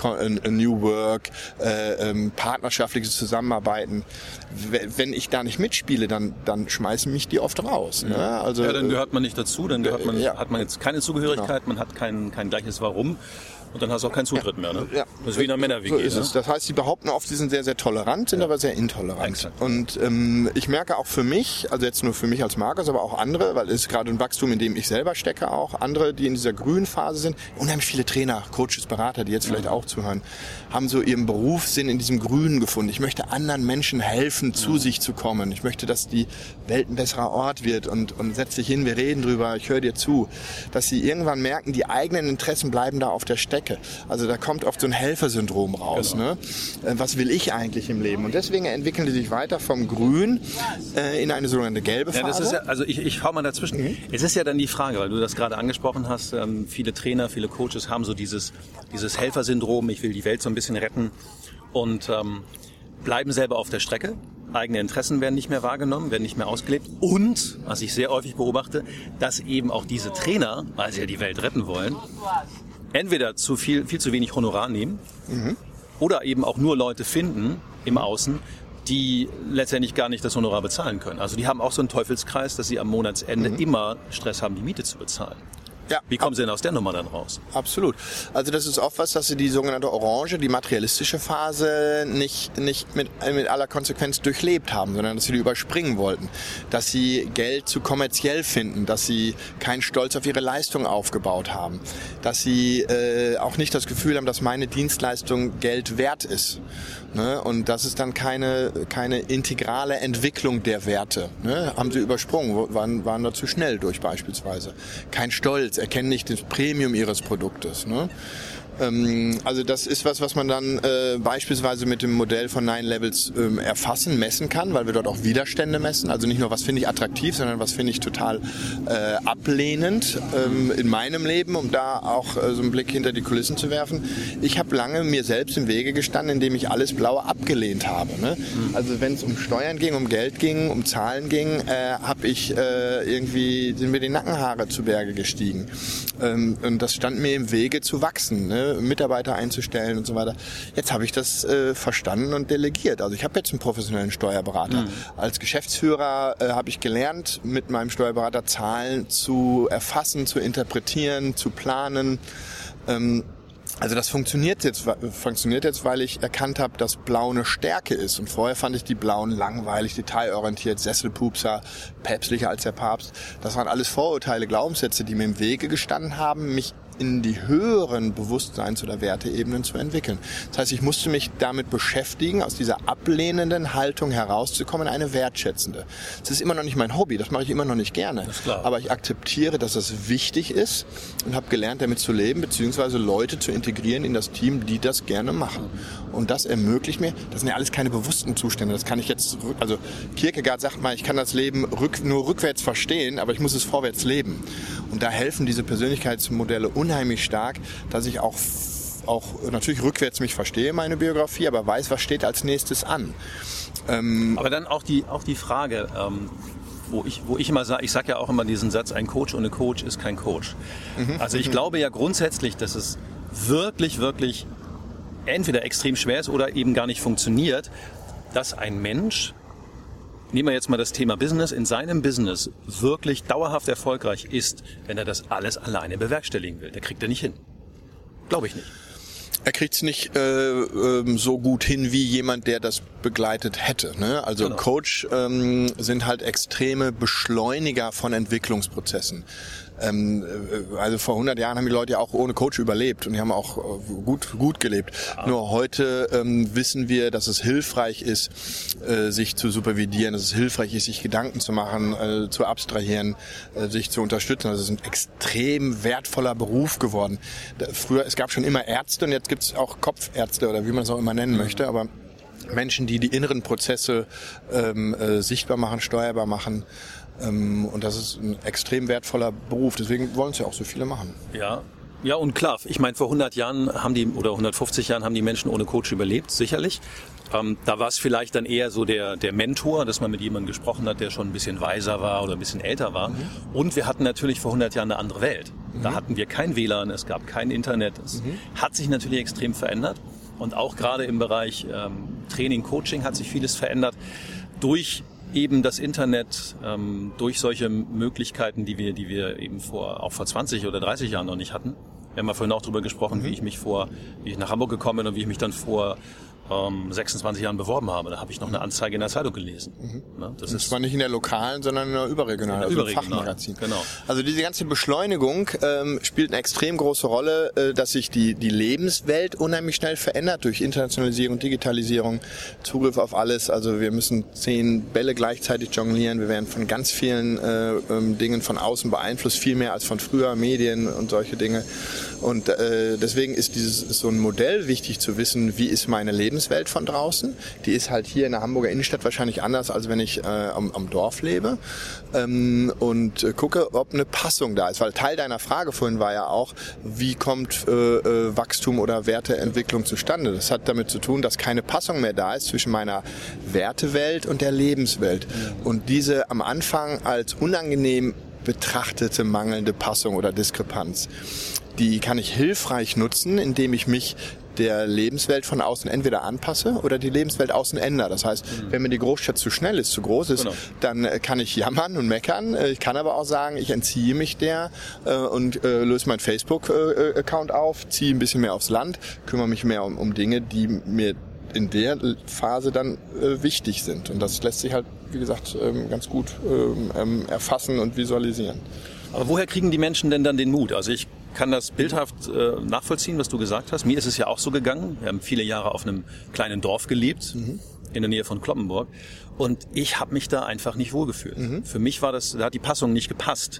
New Work, partnerschaftliches Zusammenarbeiten, wenn ich da nicht mitspiele, dann schmeißen mich die oft raus. Ne? Also, dann gehört man nicht dazu, dann hat man jetzt keine Zugehörigkeit, man hat kein gleiches Warum. Und dann hast du auch keinen Zutritt mehr, ne? Ja. Das ist wie in einer Männer-WG. So ist es. Das heißt, sie behaupten oft, sie sind sehr, sehr tolerant, sind aber sehr intolerant. Exakt. Und ich merke auch für mich, also jetzt nur für mich als Markus, aber auch andere, weil es ist gerade ein Wachstum, in dem ich selber stecke auch, andere, die in dieser grünen Phase sind, unheimlich viele Trainer, Coaches, Berater, die jetzt vielleicht auch zuhören, haben so ihren Berufssinn in diesem Grünen gefunden. Ich möchte anderen Menschen helfen, zu sich zu kommen. Ich möchte, dass die Welt ein besserer Ort wird und setz dich hin, wir reden drüber, ich höre dir zu. Dass sie irgendwann merken, die eigenen Interessen bleiben da auf der Strecke. Also da kommt oft so ein Helfersyndrom raus. Genau. Ne? Was will ich eigentlich im Leben? Und deswegen entwickeln die sich weiter vom Grün in eine sogenannte gelbe Phase. Das ist ja, also ich hau mal dazwischen. Es ist ja dann die Frage, weil du das gerade angesprochen hast, viele Trainer, viele Coaches haben so dieses Helfersyndrom, ich will die Welt so ein bisschen retten und bleiben selber auf der Strecke. Eigene Interessen werden nicht mehr wahrgenommen, werden nicht mehr ausgelebt. Und, was ich sehr häufig beobachte, dass eben auch diese Trainer, weil sie ja die Welt retten wollen, entweder viel zu wenig Honorar nehmen oder eben auch nur Leute finden im Außen, die letztendlich gar nicht das Honorar bezahlen können. Also die haben auch so einen Teufelskreis, dass sie am Monatsende immer Stress haben, die Miete zu bezahlen. Ja. Wie kommen Sie denn aus der Nummer dann raus? Absolut. Also das ist oft was, dass Sie die sogenannte Orange, die materialistische Phase nicht mit aller Konsequenz durchlebt haben, sondern dass Sie die überspringen wollten. Dass Sie Geld zu kommerziell finden, dass Sie keinen Stolz auf Ihre Leistung aufgebaut haben, dass Sie auch nicht das Gefühl haben, dass meine Dienstleistung Geld wert ist. Ne? Und das ist dann keine integrale Entwicklung der Werte. Ne? Haben Sie übersprungen, waren da zu schnell durch beispielsweise. Kein Stolz, erkennen nicht das Premium Ihres Produktes. Ne? Also das ist was man dann beispielsweise mit dem Modell von 9 Levels erfassen, messen kann, weil wir dort auch Widerstände messen. Also nicht nur, was finde ich attraktiv, sondern was finde ich total ablehnend in meinem Leben, um da auch so einen Blick hinter die Kulissen zu werfen. Ich habe lange mir selbst im Wege gestanden, indem ich alles Blaue abgelehnt habe. Ne? Also wenn es um Steuern ging, um Geld ging, um Zahlen ging, sind mir die Nackenhaare zu Berge gestiegen. Und das stand mir im Wege zu wachsen, ne? Mitarbeiter einzustellen und so weiter. Jetzt habe ich das verstanden und delegiert. Also ich habe jetzt einen professionellen Steuerberater. Als Geschäftsführer habe ich gelernt, mit meinem Steuerberater Zahlen zu erfassen, zu interpretieren, zu planen. Also das funktioniert jetzt, weil ich erkannt habe, dass Blau eine Stärke ist. Und vorher fand ich die Blauen langweilig, detailorientiert, Sesselpupser, päpstlicher als der Papst. Das waren alles Vorurteile, Glaubenssätze, die mir im Wege gestanden haben, mich in die höheren Bewusstseins- oder Werteebenen zu entwickeln. Das heißt, ich musste mich damit beschäftigen, aus dieser ablehnenden Haltung herauszukommen, eine wertschätzende. Das ist immer noch nicht mein Hobby, das mache ich immer noch nicht gerne. Aber ich akzeptiere, dass das wichtig ist und habe gelernt, damit zu leben, beziehungsweise Leute zu integrieren in das Team, die das gerne machen. Und das ermöglicht mir, das sind ja alles keine bewussten Zustände, das kann ich jetzt, also Kierkegaard sagt mal, ich kann das Leben nur rückwärts verstehen, aber ich muss es vorwärts leben. Und da helfen diese Persönlichkeitsmodelle unheimlich stark, dass ich auch natürlich rückwärts mich verstehe, meine Biografie, aber weiß, was steht als nächstes an. Aber dann auch die Frage, wo ich immer sage, ich sage ja auch immer diesen Satz, ein Coach ohne Coach ist kein Coach. Also ich glaube ja grundsätzlich, dass es wirklich, wirklich entweder extrem schwer ist oder eben gar nicht funktioniert, dass ein Mensch, nehmen wir jetzt mal das Thema Business, in seinem Business wirklich dauerhaft erfolgreich ist, wenn er das alles alleine bewerkstelligen will. Der kriegt er nicht hin. Glaube ich nicht. Er kriegt es nicht so gut hin wie jemand, der das begleitet hätte. Ne? Also genau. Coach sind halt extreme Beschleuniger von Entwicklungsprozessen. Also vor 100 Jahren haben die Leute ja auch ohne Coach überlebt und die haben auch gut gelebt. Ja. Nur heute wissen wir, dass es hilfreich ist, sich zu supervidieren, dass es hilfreich ist, sich Gedanken zu machen, zu abstrahieren, sich zu unterstützen. Also es ist ein extrem wertvoller Beruf geworden. Früher, es gab schon immer Ärzte und jetzt gibt es auch Kopfärzte oder wie man es auch immer nennen möchte, aber Menschen, die inneren Prozesse sichtbar machen, steuerbar machen. Und das ist ein extrem wertvoller Beruf, deswegen wollen es ja auch so viele machen. Ja, und klar, ich meine, vor 100 Jahren oder 150 Jahren haben die Menschen ohne Coach überlebt, sicherlich. Da war es vielleicht dann eher so der Mentor, dass man mit jemandem gesprochen hat, der schon ein bisschen weiser war oder ein bisschen älter war. Und wir hatten natürlich vor 100 Jahren eine andere Welt. Da hatten wir kein WLAN, es gab kein Internet. Es hat sich natürlich extrem verändert. Und auch gerade im Bereich Training, Coaching hat sich vieles verändert durch eben das Internet, durch solche Möglichkeiten, die wir eben auch vor 20 oder 30 Jahren noch nicht hatten. Wir haben ja vorhin auch darüber gesprochen, wie ich nach Hamburg gekommen bin und wie ich mich dann vor 26 Jahren beworben habe. Da habe ich noch eine Anzeige in der Zeitung gelesen. Ne? Das ist zwar nicht in der lokalen, sondern in der überregionalen, also im Fachmagazin. Genau. Also diese ganze Beschleunigung spielt eine extrem große Rolle, dass sich die Lebenswelt unheimlich schnell verändert durch Internationalisierung, Digitalisierung, Zugriff auf alles. Also wir müssen 10 Bälle gleichzeitig jonglieren. Wir werden von ganz vielen Dingen von außen beeinflusst, viel mehr als von früher, Medien und solche Dinge. Und deswegen ist so ein Modell wichtig zu wissen, wie ist meine Lebenswelt von draußen. Die ist halt hier in der Hamburger Innenstadt wahrscheinlich anders, als wenn ich am Dorf lebe. Und gucke, ob eine Passung da ist. Weil Teil deiner Frage vorhin war ja auch, wie kommt Wachstum oder Werteentwicklung zustande? Das hat damit zu tun, dass keine Passung mehr da ist zwischen meiner Wertewelt und der Lebenswelt. Und diese am Anfang als unangenehm betrachtete mangelnde Passung oder Diskrepanz, die kann ich hilfreich nutzen, indem ich mich der Lebenswelt von außen entweder anpasse oder die Lebenswelt außen ändere. Das heißt, wenn mir die Großstadt zu schnell ist, zu groß ist, dann kann ich jammern und meckern. Ich kann aber auch sagen, ich entziehe mich der und löse meinen Facebook-Account auf, ziehe ein bisschen mehr aufs Land, kümmere mich mehr um Dinge, die mir in der Phase dann wichtig sind. Und das lässt sich halt, wie gesagt, ganz gut erfassen und visualisieren. Aber woher kriegen die Menschen denn dann den Mut? Also ich kann das bildhaft nachvollziehen, was du gesagt hast. Mir ist es ja auch so gegangen. Wir haben viele Jahre auf einem kleinen Dorf gelebt, in der Nähe von Kloppenburg. Und ich habe mich da einfach nicht wohlgefühlt. Für mich da hat die Passung nicht gepasst.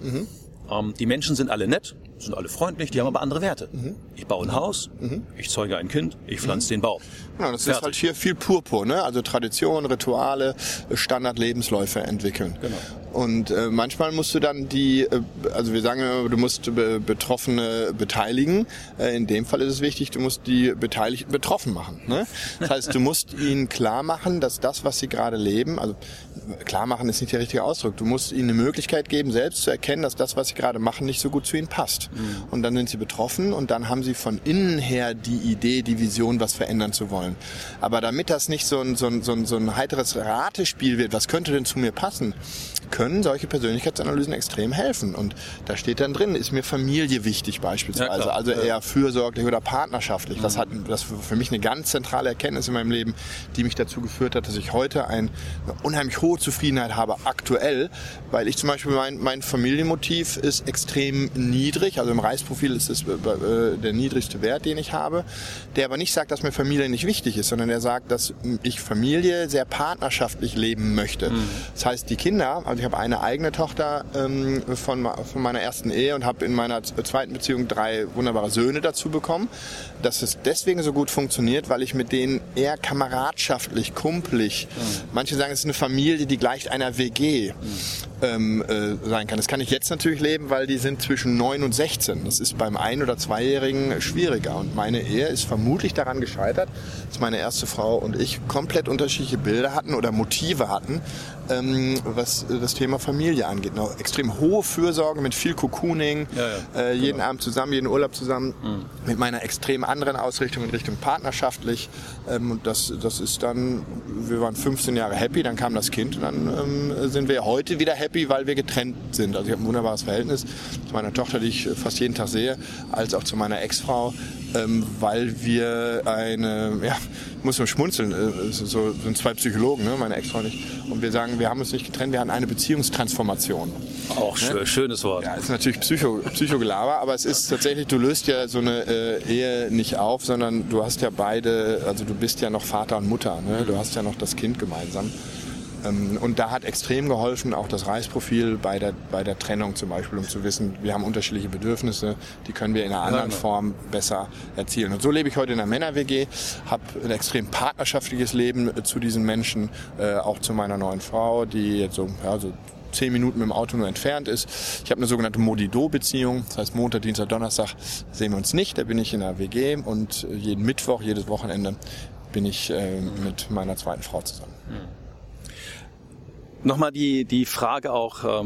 Die Menschen sind alle nett, sind alle freundlich, die haben aber andere Werte. Ich baue ein Haus, ich zeuge ein Kind, ich pflanze den Baum. Ja, das ist halt hier viel Purpur, ne? Also Tradition, Rituale, Standardlebensläufe entwickeln. Genau. Und manchmal musst du dann also wir sagen immer, du musst Betroffene beteiligen. In dem Fall ist es wichtig, du musst die Beteiligten betroffen machen. Ne? Das heißt, du musst ihnen klar machen, dass das, was sie gerade leben, also klar machen ist nicht der richtige Ausdruck, du musst ihnen eine Möglichkeit geben, selbst zu erkennen, dass das, was sie gerade machen, nicht so gut zu ihnen passt. Und dann sind sie betroffen und dann haben sie von innen her die Idee, die Vision, was verändern zu wollen. Aber damit das nicht so ein heiteres Ratespiel wird, was könnte denn zu mir passen, können solche Persönlichkeitsanalysen extrem helfen. Und da steht dann drin, ist mir Familie wichtig beispielsweise, also eher fürsorglich oder partnerschaftlich. Das für mich eine ganz zentrale Erkenntnis in meinem Leben, die mich dazu geführt hat, dass ich heute eine unheimlich hohe Zufriedenheit habe aktuell, weil ich zum Beispiel mein Familienmotiv ist extrem niedrig, also im Reisprofil ist es der niedrigste Wert, den ich habe, der aber nicht sagt, dass mir Familie nicht wichtig ist, sondern der sagt, dass ich Familie sehr partnerschaftlich leben möchte. Das heißt, die Kinder, also ich habe eine eigene Tochter von meiner ersten Ehe und habe in meiner zweiten Beziehung 3 wunderbare Söhne dazu bekommen. Dass es deswegen so gut funktioniert, weil ich mit denen eher kameradschaftlich, kumpelig, manche sagen, es ist eine Familie, die gleicht einer WG. sein kann. Das kann ich jetzt natürlich leben, weil die sind zwischen 9 und 16. Das ist beim 1- oder 2-Jährigen schwieriger. Und meine Ehe ist vermutlich daran gescheitert, dass meine erste Frau und ich komplett unterschiedliche Bilder hatten oder Motive hatten, was das Thema Familie angeht. Noch extrem hohe Fürsorge mit viel Cocooning, jeden Abend zusammen, jeden Urlaub zusammen, mit meiner extrem anderen Ausrichtung in Richtung partnerschaftlich. Und das ist dann, wir waren 15 Jahre happy, dann kam das Kind und dann sind wir heute wieder happy, weil wir getrennt sind. Also ich habe ein wunderbares Verhältnis zu meiner Tochter, die ich fast jeden Tag sehe, als auch zu meiner Ex-Frau, weil wir muss man schmunzeln, so sind 2 Psychologen, ne, meine Ex-Frau und ich, und wir sagen, wir haben uns nicht getrennt, wir hatten eine Beziehungstransformation. Auch schönes Wort. Ja, ist natürlich Psychogelaber, aber es ist tatsächlich, du löst ja so eine Ehe nicht auf, sondern du hast ja beide, also du bist ja noch Vater und Mutter, ne? Du hast ja noch das Kind gemeinsam. Und da hat extrem geholfen auch das Reisprofil bei der Trennung zum Beispiel, um zu wissen, wir haben unterschiedliche Bedürfnisse, die können wir in einer anderen Form besser erzielen. Und so lebe ich heute in einer Männer-WG, habe ein extrem partnerschaftliches Leben zu diesen Menschen, auch zu meiner neuen Frau, die jetzt so 10 Minuten mit dem Auto nur entfernt ist. Ich habe eine sogenannte Modi-Do-Beziehung, das heißt Montag, Dienstag, Donnerstag sehen wir uns nicht, da bin ich in der WG und jeden Mittwoch, jedes Wochenende bin ich mit meiner zweiten Frau zusammen. Nochmal die Frage auch,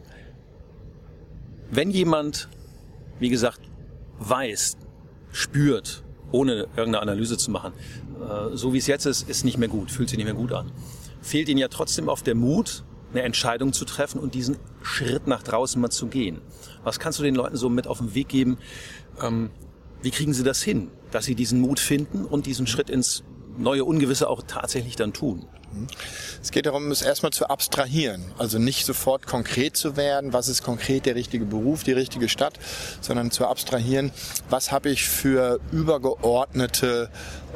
wenn jemand, wie gesagt, weiß, spürt, ohne irgendeine Analyse zu machen, so wie es jetzt ist nicht mehr gut, fühlt sich nicht mehr gut an, fehlt ihnen ja trotzdem oft der Mut, eine Entscheidung zu treffen und diesen Schritt nach draußen mal zu gehen. Was kannst du den Leuten so mit auf den Weg geben? Wie kriegen sie das hin, dass sie diesen Mut finden und diesen Schritt ins neue Ungewisse auch tatsächlich dann tun? Es geht darum, es erstmal zu abstrahieren, also nicht sofort konkret zu werden, was ist konkret der richtige Beruf, die richtige Stadt, sondern zu abstrahieren, was habe ich für übergeordnete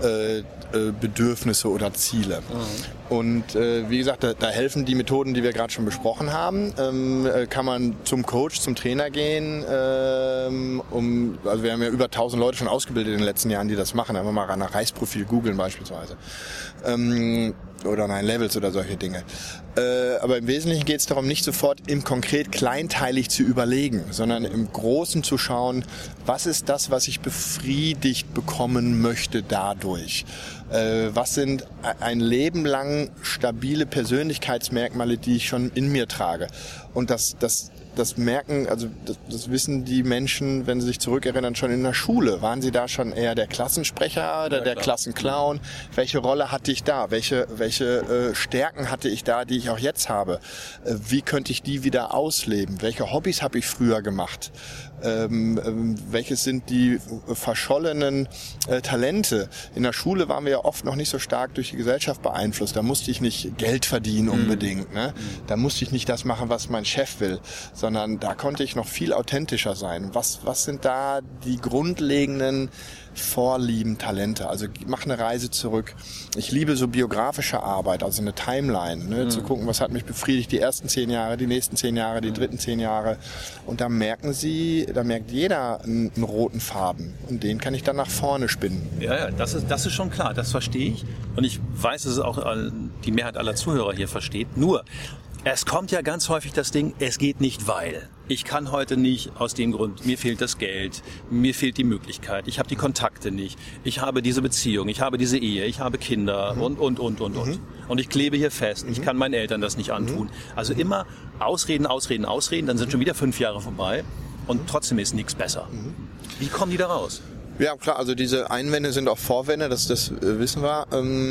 Bedürfnisse oder Ziele. Und wie gesagt, da helfen die Methoden, die wir gerade schon besprochen haben. Kann man zum Coach, zum Trainer gehen, also wir haben ja über 1000 Leute schon ausgebildet in den letzten Jahren, die das machen, einfach mal nach Reisprofil googeln beispielsweise. Oder 9 Levels oder solche Dinge. Aber im Wesentlichen geht es darum, nicht sofort im Konkret kleinteilig zu überlegen, sondern im Großen zu schauen, was ist das, was ich befriedigt bekommen möchte dadurch? Was sind ein Leben lang stabile Persönlichkeitsmerkmale, die ich schon in mir trage? Und das merken, also das wissen die Menschen, wenn sie sich zurückerinnern, schon in der Schule. Waren sie da schon eher der Klassensprecher oder der Klassenclown? Welche Rolle hatte ich da? Welche Stärken hatte ich da, die ich auch jetzt habe? Wie könnte ich die wieder ausleben? Welche Hobbys habe ich früher gemacht? Welches sind die verschollenen Talente? In der Schule waren wir ja oft noch nicht so stark durch die Gesellschaft beeinflusst. Da musste ich nicht Geld verdienen unbedingt. Ne? Da musste ich nicht das machen, was mein Chef will, sondern da konnte ich noch viel authentischer sein. Was sind da die grundlegenden Vorlieben, Talente? Also mach eine Reise zurück. Ich liebe so biografische Arbeit, also eine Timeline, ne? Zu gucken, was hat mich befriedigt, die ersten 10 Jahre, die nächsten 10 Jahre, die dritten 10 Jahre. Und da merkt jeder einen roten Faden und den kann ich dann nach vorne spinnen. Ja, das ist schon klar, das verstehe ich. Und ich weiß, dass es auch die Mehrheit aller Zuhörer hier versteht. Nur, es kommt ja ganz häufig das Ding, es geht nicht, weil. Ich kann heute nicht aus dem Grund, mir fehlt das Geld, mir fehlt die Möglichkeit, ich habe die Kontakte nicht, ich habe diese Beziehung, ich habe diese Ehe, ich habe Kinder und. Und ich klebe hier fest, ich kann meinen Eltern das nicht antun. Also immer Ausreden, dann sind schon wieder 5 Jahre vorbei und trotzdem ist nichts besser. Wie kommen die da raus? Ja, klar, also diese Einwände sind auch Vorwände, das wissen wir.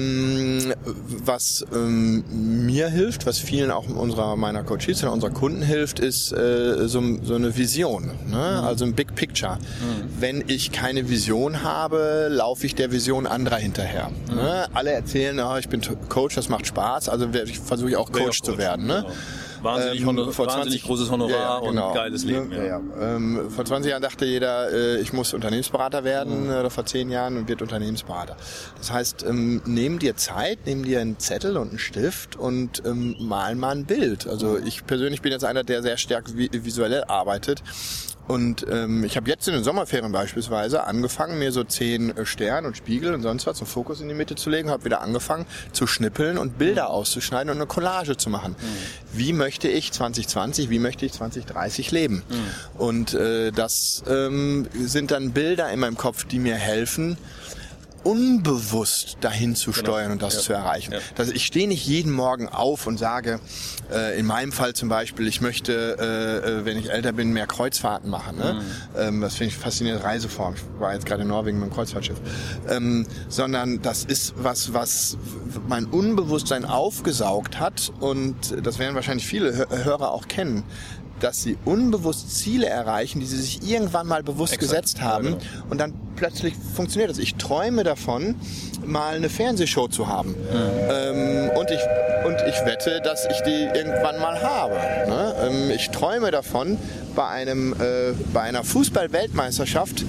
Was mir hilft, was vielen auch meiner Coaches oder unserer Kunden hilft, ist so eine Vision, ne? Also ein Big Picture. Wenn ich keine Vision habe, laufe ich der Vision anderer hinterher. Ne? Alle erzählen, ich bin Coach, das macht Spaß, also versuche ich auch Coach zu werden. Ne? Genau. Wahnsinnig großes Honorar und geiles Leben. Ja. Vor 20 Jahren dachte jeder, ich muss Unternehmensberater werden, oder vor 10 Jahren und wird Unternehmensberater. Das heißt, nimm dir Zeit, nimm dir einen Zettel und einen Stift und mal ein Bild. Also ich persönlich bin jetzt einer, der sehr stark visuell arbeitet. Und ich habe jetzt in den Sommerferien beispielsweise angefangen, mir so 10 Stern und Spiegel und sonst was, einen Fokus in die Mitte zu legen, habe wieder angefangen zu schnippeln und Bilder auszuschneiden und eine Collage zu machen. Wie möchte ich 2020, wie möchte ich 2030 leben? Und das sind dann Bilder in meinem Kopf, die mir helfen, unbewusst dahin zu steuern und das zu erreichen. Ja. Ich stehe nicht jeden Morgen auf und sage, in meinem Fall zum Beispiel, ich möchte, wenn ich älter bin, mehr Kreuzfahrten machen. Ne? Das finde ich faszinierende Reiseform. Ich war jetzt gerade in Norwegen mit dem Kreuzfahrtschiff. Sondern das ist was mein Unbewusstsein aufgesaugt hat, und das werden wahrscheinlich viele Hörer auch kennen, dass sie unbewusst Ziele erreichen, die sie sich irgendwann mal bewusst gesetzt haben, und dann plötzlich funktioniert das. Ich träume davon, mal eine Fernsehshow zu haben. Und ich wette, dass ich die irgendwann mal habe. Ne? Ich träume davon, bei einer Fußball-Weltmeisterschaft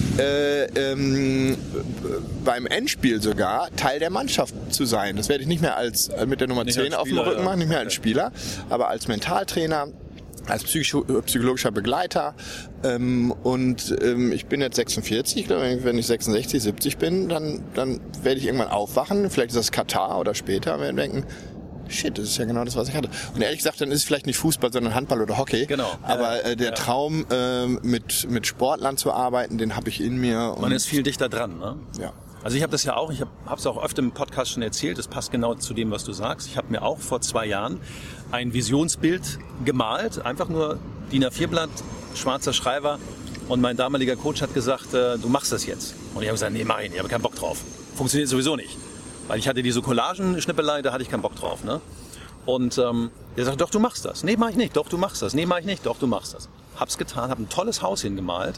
beim Endspiel sogar Teil der Mannschaft zu sein. Das werde ich nicht mehr mit der Nummer 10 auf dem Rücken machen, nicht mehr als Spieler, aber als Mentaltrainer, als psychologischer Begleiter, ich bin jetzt 46, ich glaube, wenn ich 66, 70 bin, dann werde ich irgendwann aufwachen, vielleicht ist das Katar oder später, wir denken, shit, das ist ja genau das, was ich hatte. Und ehrlich gesagt, dann ist es vielleicht nicht Fußball, sondern Handball oder Hockey. Genau. Aber der Traum, mit Sportlern zu arbeiten, den habe ich in mir. Man ist viel dichter dran, ne? Ja. Also ich habe das ja auch, ich habe es auch öfter im Podcast schon erzählt, das passt genau zu dem, was du sagst. Ich habe mir auch vor 2 Jahren ein Visionsbild gemalt, einfach nur DIN A4-Blatt, schwarzer Schreiber, und mein damaliger Coach hat gesagt, du machst das jetzt. Und ich habe gesagt, nee, mach ich nicht, ich habe keinen Bock drauf. Funktioniert sowieso nicht. Weil ich hatte diese Collagenschnippelei, da hatte ich keinen Bock drauf. Ne? Und der sagt, doch, du machst das. Nee, mach ich nicht. Doch, du machst das. Nee, mach ich nicht. Doch, du machst das. Hab's getan, hab ein tolles Haus hingemalt.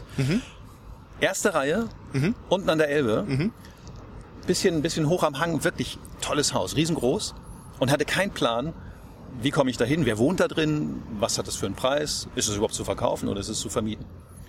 Erste Reihe, unten an der Elbe. Bisschen hoch am Hang, wirklich tolles Haus, riesengroß, und hatte keinen Plan, wie komme ich da hin, wer wohnt da drin, was hat das für einen Preis, ist es überhaupt zu verkaufen oder ist es zu vermieten.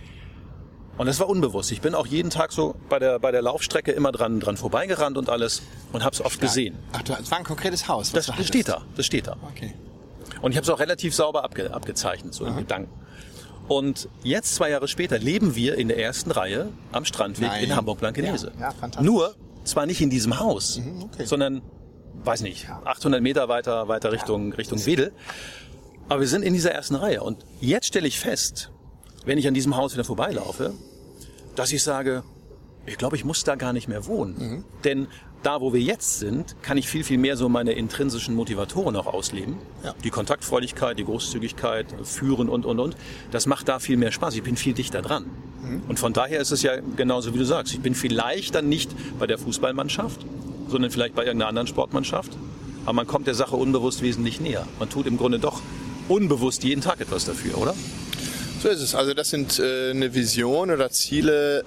Und das war unbewusst. Ich bin auch jeden Tag so bei der Laufstrecke immer dran vorbeigerannt und alles und habe es oft gesehen. Ach, das war ein konkretes Haus? Das steht da. Okay. Und ich habe es auch relativ sauber abgezeichnet, so im Gedanken. Und jetzt 2 Jahre später leben wir in der ersten Reihe am Strandweg in Hamburg-Blankenese. Ja, fantastisch. Nur zwar nicht in diesem Haus, sondern, weiß nicht, 800 Meter weiter Richtung Wedel. Aber wir sind in dieser ersten Reihe. Und jetzt stelle ich fest, wenn ich an diesem Haus wieder vorbeilaufe, dass ich sage, ich glaube, ich muss da gar nicht mehr wohnen. Denn da, wo wir jetzt sind, kann ich viel, viel mehr so meine intrinsischen Motivatoren auch ausleben. Ja. Die Kontaktfreudigkeit, die Großzügigkeit, Führen und. Das macht da viel mehr Spaß. Ich bin viel dichter dran. Und von daher ist es ja genauso, wie du sagst. Ich bin vielleicht dann nicht bei der Fußballmannschaft, sondern vielleicht bei irgendeiner anderen Sportmannschaft. Aber man kommt der Sache unbewusst wesentlich näher. Man tut im Grunde doch unbewusst jeden Tag etwas dafür, oder? So ist es. Also das sind eine Vision oder Ziele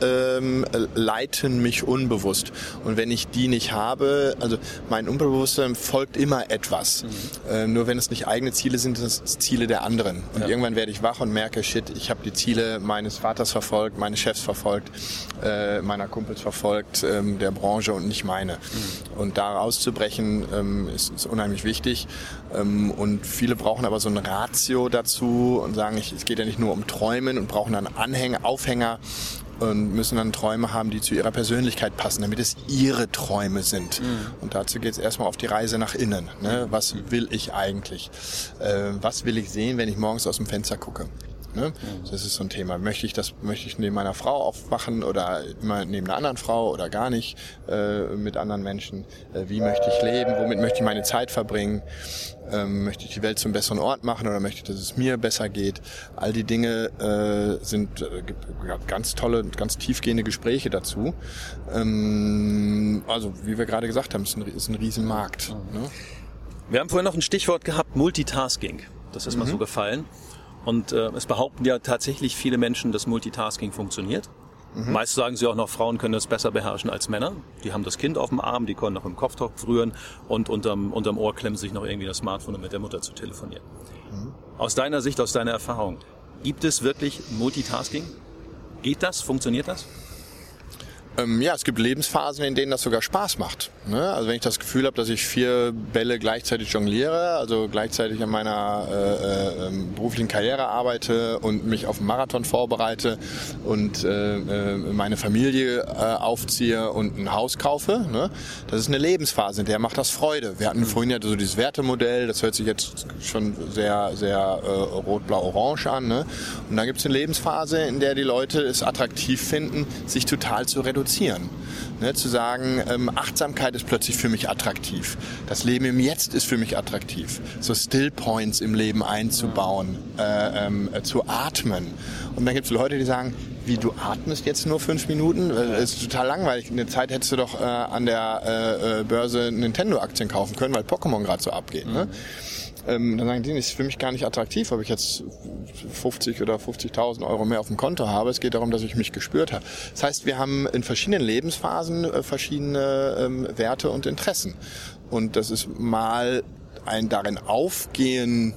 leiten mich unbewusst. Und wenn ich die nicht habe, also mein Unbewusstsein folgt immer etwas. Nur wenn es nicht eigene Ziele sind, sind es Ziele der anderen. Und irgendwann werde ich wach und merke, shit, ich habe die Ziele meines Vaters verfolgt, meines Chefs verfolgt, meiner Kumpels verfolgt, der Branche und nicht meine. Und da rauszubrechen ist unheimlich wichtig. Und viele brauchen aber so ein Ratio dazu und sagen, es geht ja nicht nur um Träumen und brauchen dann Aufhänger und müssen dann Träume haben, die zu ihrer Persönlichkeit passen, damit es ihre Träume sind. Und dazu geht es erstmal auf die Reise nach innen. Ne? Was will ich eigentlich? Was will ich sehen, wenn ich morgens aus dem Fenster gucke? Ne? Das ist so ein Thema. Möchte ich neben meiner Frau aufwachen oder immer neben einer anderen Frau oder gar nicht mit anderen Menschen? Wie möchte ich leben? Womit möchte ich meine Zeit verbringen? Möchte ich die Welt zum besseren Ort machen oder möchte ich, dass es mir besser geht? All die Dinge sind ganz tolle, ganz tiefgehende Gespräche dazu. Also wie wir gerade gesagt haben, ist ein Riesenmarkt. Ne? Wir haben vorhin noch ein Stichwort gehabt, Multitasking. Das ist mal so gefallen. Und es behaupten ja tatsächlich viele Menschen, dass Multitasking funktioniert. Meist sagen sie auch noch, Frauen können das besser beherrschen als Männer. Die haben das Kind auf dem Arm, die können noch im Kochtopf rühren und unterm Ohr klemmen sich noch irgendwie das Smartphone, um mit der Mutter zu telefonieren. Aus deiner Sicht, aus deiner Erfahrung, gibt es wirklich Multitasking? Geht das? Funktioniert das? Ja, es gibt Lebensphasen, in denen das sogar Spaß macht. Ne? Also wenn ich das Gefühl habe, dass ich 4 Bälle gleichzeitig jongliere, also gleichzeitig an meiner beruflichen Karriere arbeite und mich auf einen Marathon vorbereite und meine Familie aufziehe und ein Haus kaufe, ne? Das ist eine Lebensphase, in der macht das Freude. Wir hatten vorhin ja so dieses Wertemodell, das hört sich jetzt schon sehr, sehr rot-blau-orange an. Ne? Und dann gibt es eine Lebensphase, in der die Leute es attraktiv finden, sich total zu reduzieren. Ne, zu sagen, Achtsamkeit ist plötzlich für mich attraktiv. Das Leben im Jetzt ist für mich attraktiv. So Still Points im Leben einzubauen, zu atmen. Und dann gibt es Leute, die sagen, wie, du atmest jetzt nur 5 Minuten? Das ist total langweilig. In der Zeit hättest du doch an der Börse Nintendo-Aktien kaufen können, weil Pokémon gerade so abgeht. Ne? Dann sagen die, das ist für mich gar nicht attraktiv, ob ich jetzt 50 oder 50.000 Euro mehr auf dem Konto habe. Es geht darum, dass ich mich gespürt habe. Das heißt, wir haben in verschiedenen Lebensphasen verschiedene Werte und Interessen. Und das ist mal ein darin aufgehen,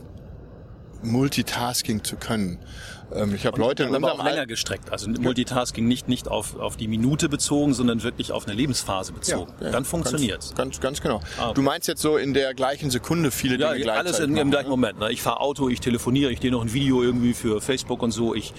Multitasking zu können. Ich habe Leute in unserem aber auch länger gestreckt. Also Multitasking nicht auf die Minute bezogen, sondern wirklich auf eine Lebensphase bezogen. Ja, dann funktioniert's. Ganz genau. Du meinst jetzt so in der gleichen Sekunde viele Dinge gleichzeitig alles im gleichen Moment. Ne? Ich fahre Auto, ich telefoniere, ich drehe noch ein Video irgendwie für Facebook und so. Ich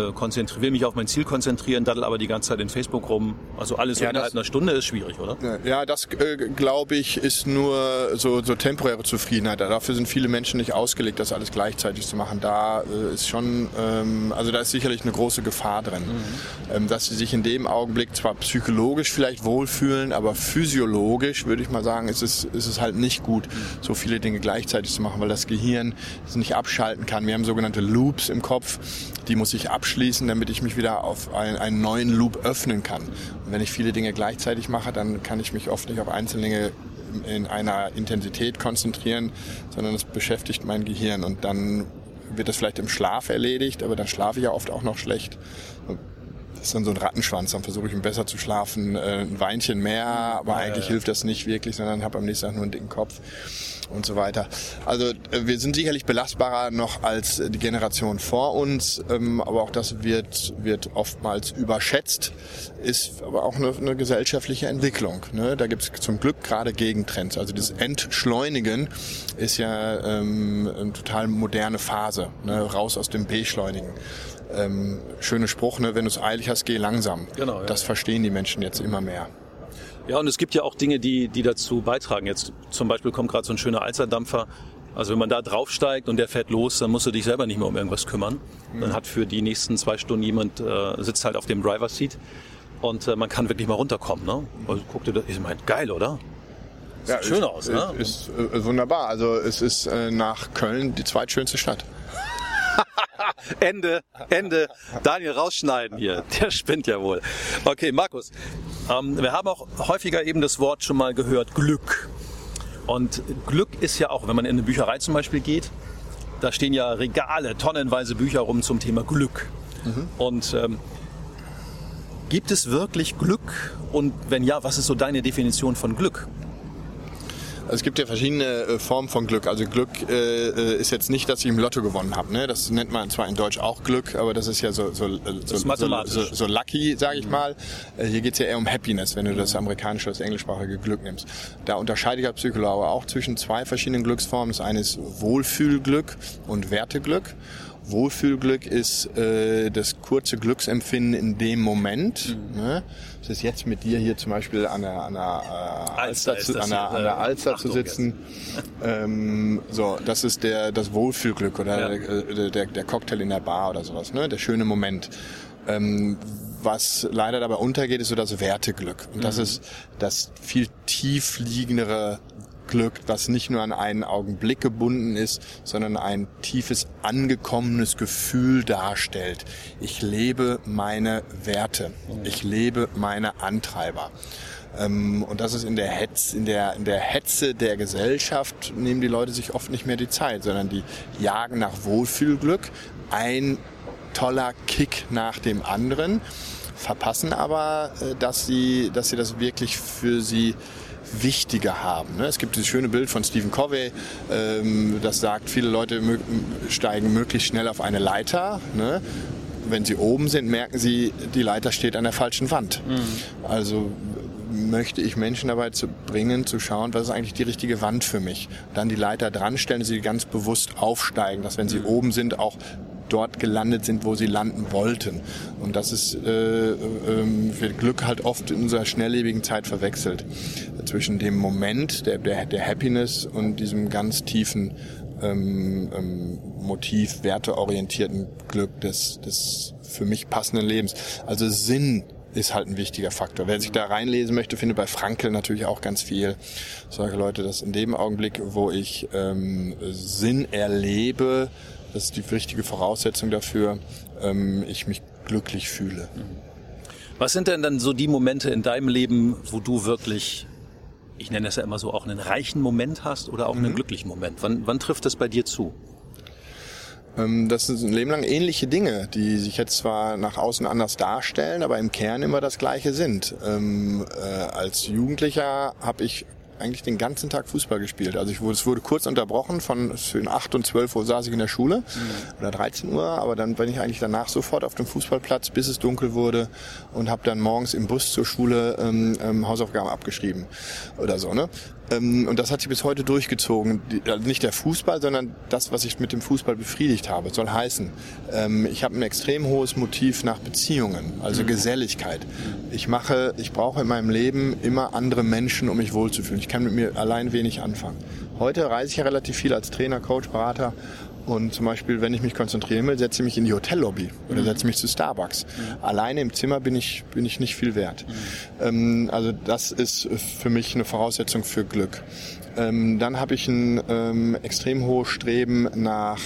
will mich auf mein Ziel konzentrieren, daddel aber die ganze Zeit in Facebook rum. Also alles innerhalb einer Stunde ist schwierig, oder? Ja, das glaube ich ist nur so temporäre Zufriedenheit. Dafür sind viele Menschen nicht ausgelegt, das alles gleichzeitig zu machen. Da ist schon also da ist sicherlich eine große Gefahr drin, dass sie sich in dem Augenblick zwar psychologisch vielleicht wohlfühlen, aber physiologisch, würde ich mal sagen, ist es halt nicht gut, so viele Dinge gleichzeitig zu machen, weil das Gehirn es nicht abschalten kann. Wir haben sogenannte Loops im Kopf, die muss ich abschließen, damit ich mich wieder auf einen neuen Loop öffnen kann. Und wenn ich viele Dinge gleichzeitig mache, dann kann ich mich oft nicht auf einzelne Dinge in einer Intensität konzentrieren, sondern es beschäftigt mein Gehirn und dann wird das vielleicht im Schlaf erledigt, aber dann schlafe ich ja oft auch noch schlecht. Das ist dann so ein Rattenschwanz, dann versuche ich besser zu schlafen, ein Weinchen mehr, aber eigentlich hilft das nicht wirklich, sondern habe am nächsten Tag nur einen dicken Kopf und so weiter. Also wir sind sicherlich belastbarer noch als die Generation vor uns, aber auch das wird oftmals überschätzt, ist aber auch eine gesellschaftliche Entwicklung. Ne? Da gibt es zum Glück gerade Gegentrends. Also das Entschleunigen ist ja eine total moderne Phase, ne? Raus aus dem Beschleunigen. Schöner Spruch, ne? Wenn du es eilig hast, geh langsam. Genau, ja. Das verstehen die Menschen jetzt immer mehr. Ja, und es gibt ja auch Dinge, die dazu beitragen. Jetzt zum Beispiel kommt gerade so ein schöner Alsterdampfer. Also wenn man da draufsteigt und der fährt los, dann musst du dich selber nicht mehr um irgendwas kümmern. Dann hat für die nächsten 2 Stunden jemand, sitzt halt auf dem Driver's Seat und man kann wirklich mal runterkommen. Ne? Also guck dir das, ich meine, geil, oder? Sieht schön aus, ne? Ist wunderbar. Also es ist nach Köln die zweitschönste Stadt. Ende. Daniel, rausschneiden hier. Der spinnt ja wohl. Okay, Markus. Wir haben auch häufiger eben das Wort schon mal gehört, Glück. Und Glück ist ja auch, wenn man in eine Bücherei zum Beispiel geht, da stehen ja Regale, tonnenweise Bücher rum zum Thema Glück. Und gibt es wirklich Glück? Und wenn ja, was ist so deine Definition von Glück? Es gibt ja verschiedene Formen von Glück. Also Glück ist jetzt nicht, dass ich im Lotto gewonnen habe. Ne? Das nennt man zwar in Deutsch auch Glück, aber das ist ja so lucky, sage ich mal. Hier geht es ja eher um Happiness, wenn du das amerikanische, das englischsprachige Glück nimmst. Da unterscheide ich als Psychologe auch zwischen 2 verschiedenen Glücksformen. Das eine ist Wohlfühlglück und Werteglück. Wohlfühlglück ist das kurze Glücksempfinden in dem Moment. Ne? Das ist jetzt mit dir hier zum Beispiel an der Alster zu sitzen. So, das ist das Wohlfühlglück oder der Cocktail in der Bar oder sowas. Ne? Der schöne Moment. Was leider dabei untergeht, ist so das Werteglück. Und das ist das viel tiefliegendere Glück, was nicht nur an einen Augenblick gebunden ist, sondern ein tiefes, angekommenes Gefühl darstellt. Ich lebe meine Werte. Ich lebe meine Antreiber. Und das ist in der Hetze der Gesellschaft nehmen die Leute sich oft nicht mehr die Zeit, sondern die jagen nach Wohlfühlglück. Ein toller Kick nach dem anderen, verpassen aber, dass sie das wirklich für sie wichtiger haben. Es gibt dieses schöne Bild von Stephen Covey, das sagt, viele Leute steigen möglichst schnell auf eine Leiter, wenn sie oben sind, merken sie, die Leiter steht an der falschen Wand. Also möchte ich Menschen dabei bringen, zu schauen, was ist eigentlich die richtige Wand für mich. Dann die Leiter dran stellen, sie ganz bewusst aufsteigen, dass wenn sie oben sind, auch dort gelandet sind, wo sie landen wollten. Und das ist wird Glück halt oft in unserer schnelllebigen Zeit verwechselt. Zwischen dem Moment der Happiness und diesem ganz tiefen Motiv, werteorientierten Glück des für mich passenden Lebens. Also Sinn ist halt ein wichtiger Faktor. Wer sich da reinlesen möchte, findet bei Frankl natürlich auch ganz viel. Solche Leute, dass in dem Augenblick, wo ich Sinn erlebe, das ist die richtige Voraussetzung dafür, ich mich glücklich fühle. Was sind denn dann so die Momente in deinem Leben, wo du wirklich, ich nenne das ja immer so, auch einen reichen Moment hast oder auch einen glücklichen Moment? Wann trifft das bei dir zu? Das sind ein Leben lang ähnliche Dinge, die sich jetzt zwar nach außen anders darstellen, aber im Kern immer das Gleiche sind. Als Jugendlicher habe ich eigentlich den ganzen Tag Fußball gespielt. Also es wurde kurz unterbrochen, zwischen 8 und 12 Uhr saß ich in der Schule oder 13 Uhr, aber dann bin ich eigentlich danach sofort auf dem Fußballplatz, bis es dunkel wurde und habe dann morgens im Bus zur Schule Hausaufgaben abgeschrieben oder so, ne? Und das hat sich bis heute durchgezogen. Also nicht der Fußball, sondern das, was ich mit dem Fußball befriedigt habe. Soll heißen, ich habe ein extrem hohes Motiv nach Beziehungen, also Geselligkeit. Ich brauche in meinem Leben immer andere Menschen, um mich wohlzufühlen. Ich kann mit mir allein wenig anfangen. Heute reise ich ja relativ viel als Trainer, Coach, Berater. Und zum Beispiel, wenn ich mich konzentrieren will, setze ich mich in die Hotellobby oder setze mich zu Starbucks. Alleine im Zimmer bin ich nicht viel wert. Also das ist für mich eine Voraussetzung für Glück. Dann habe ich ein extrem hohes Streben nach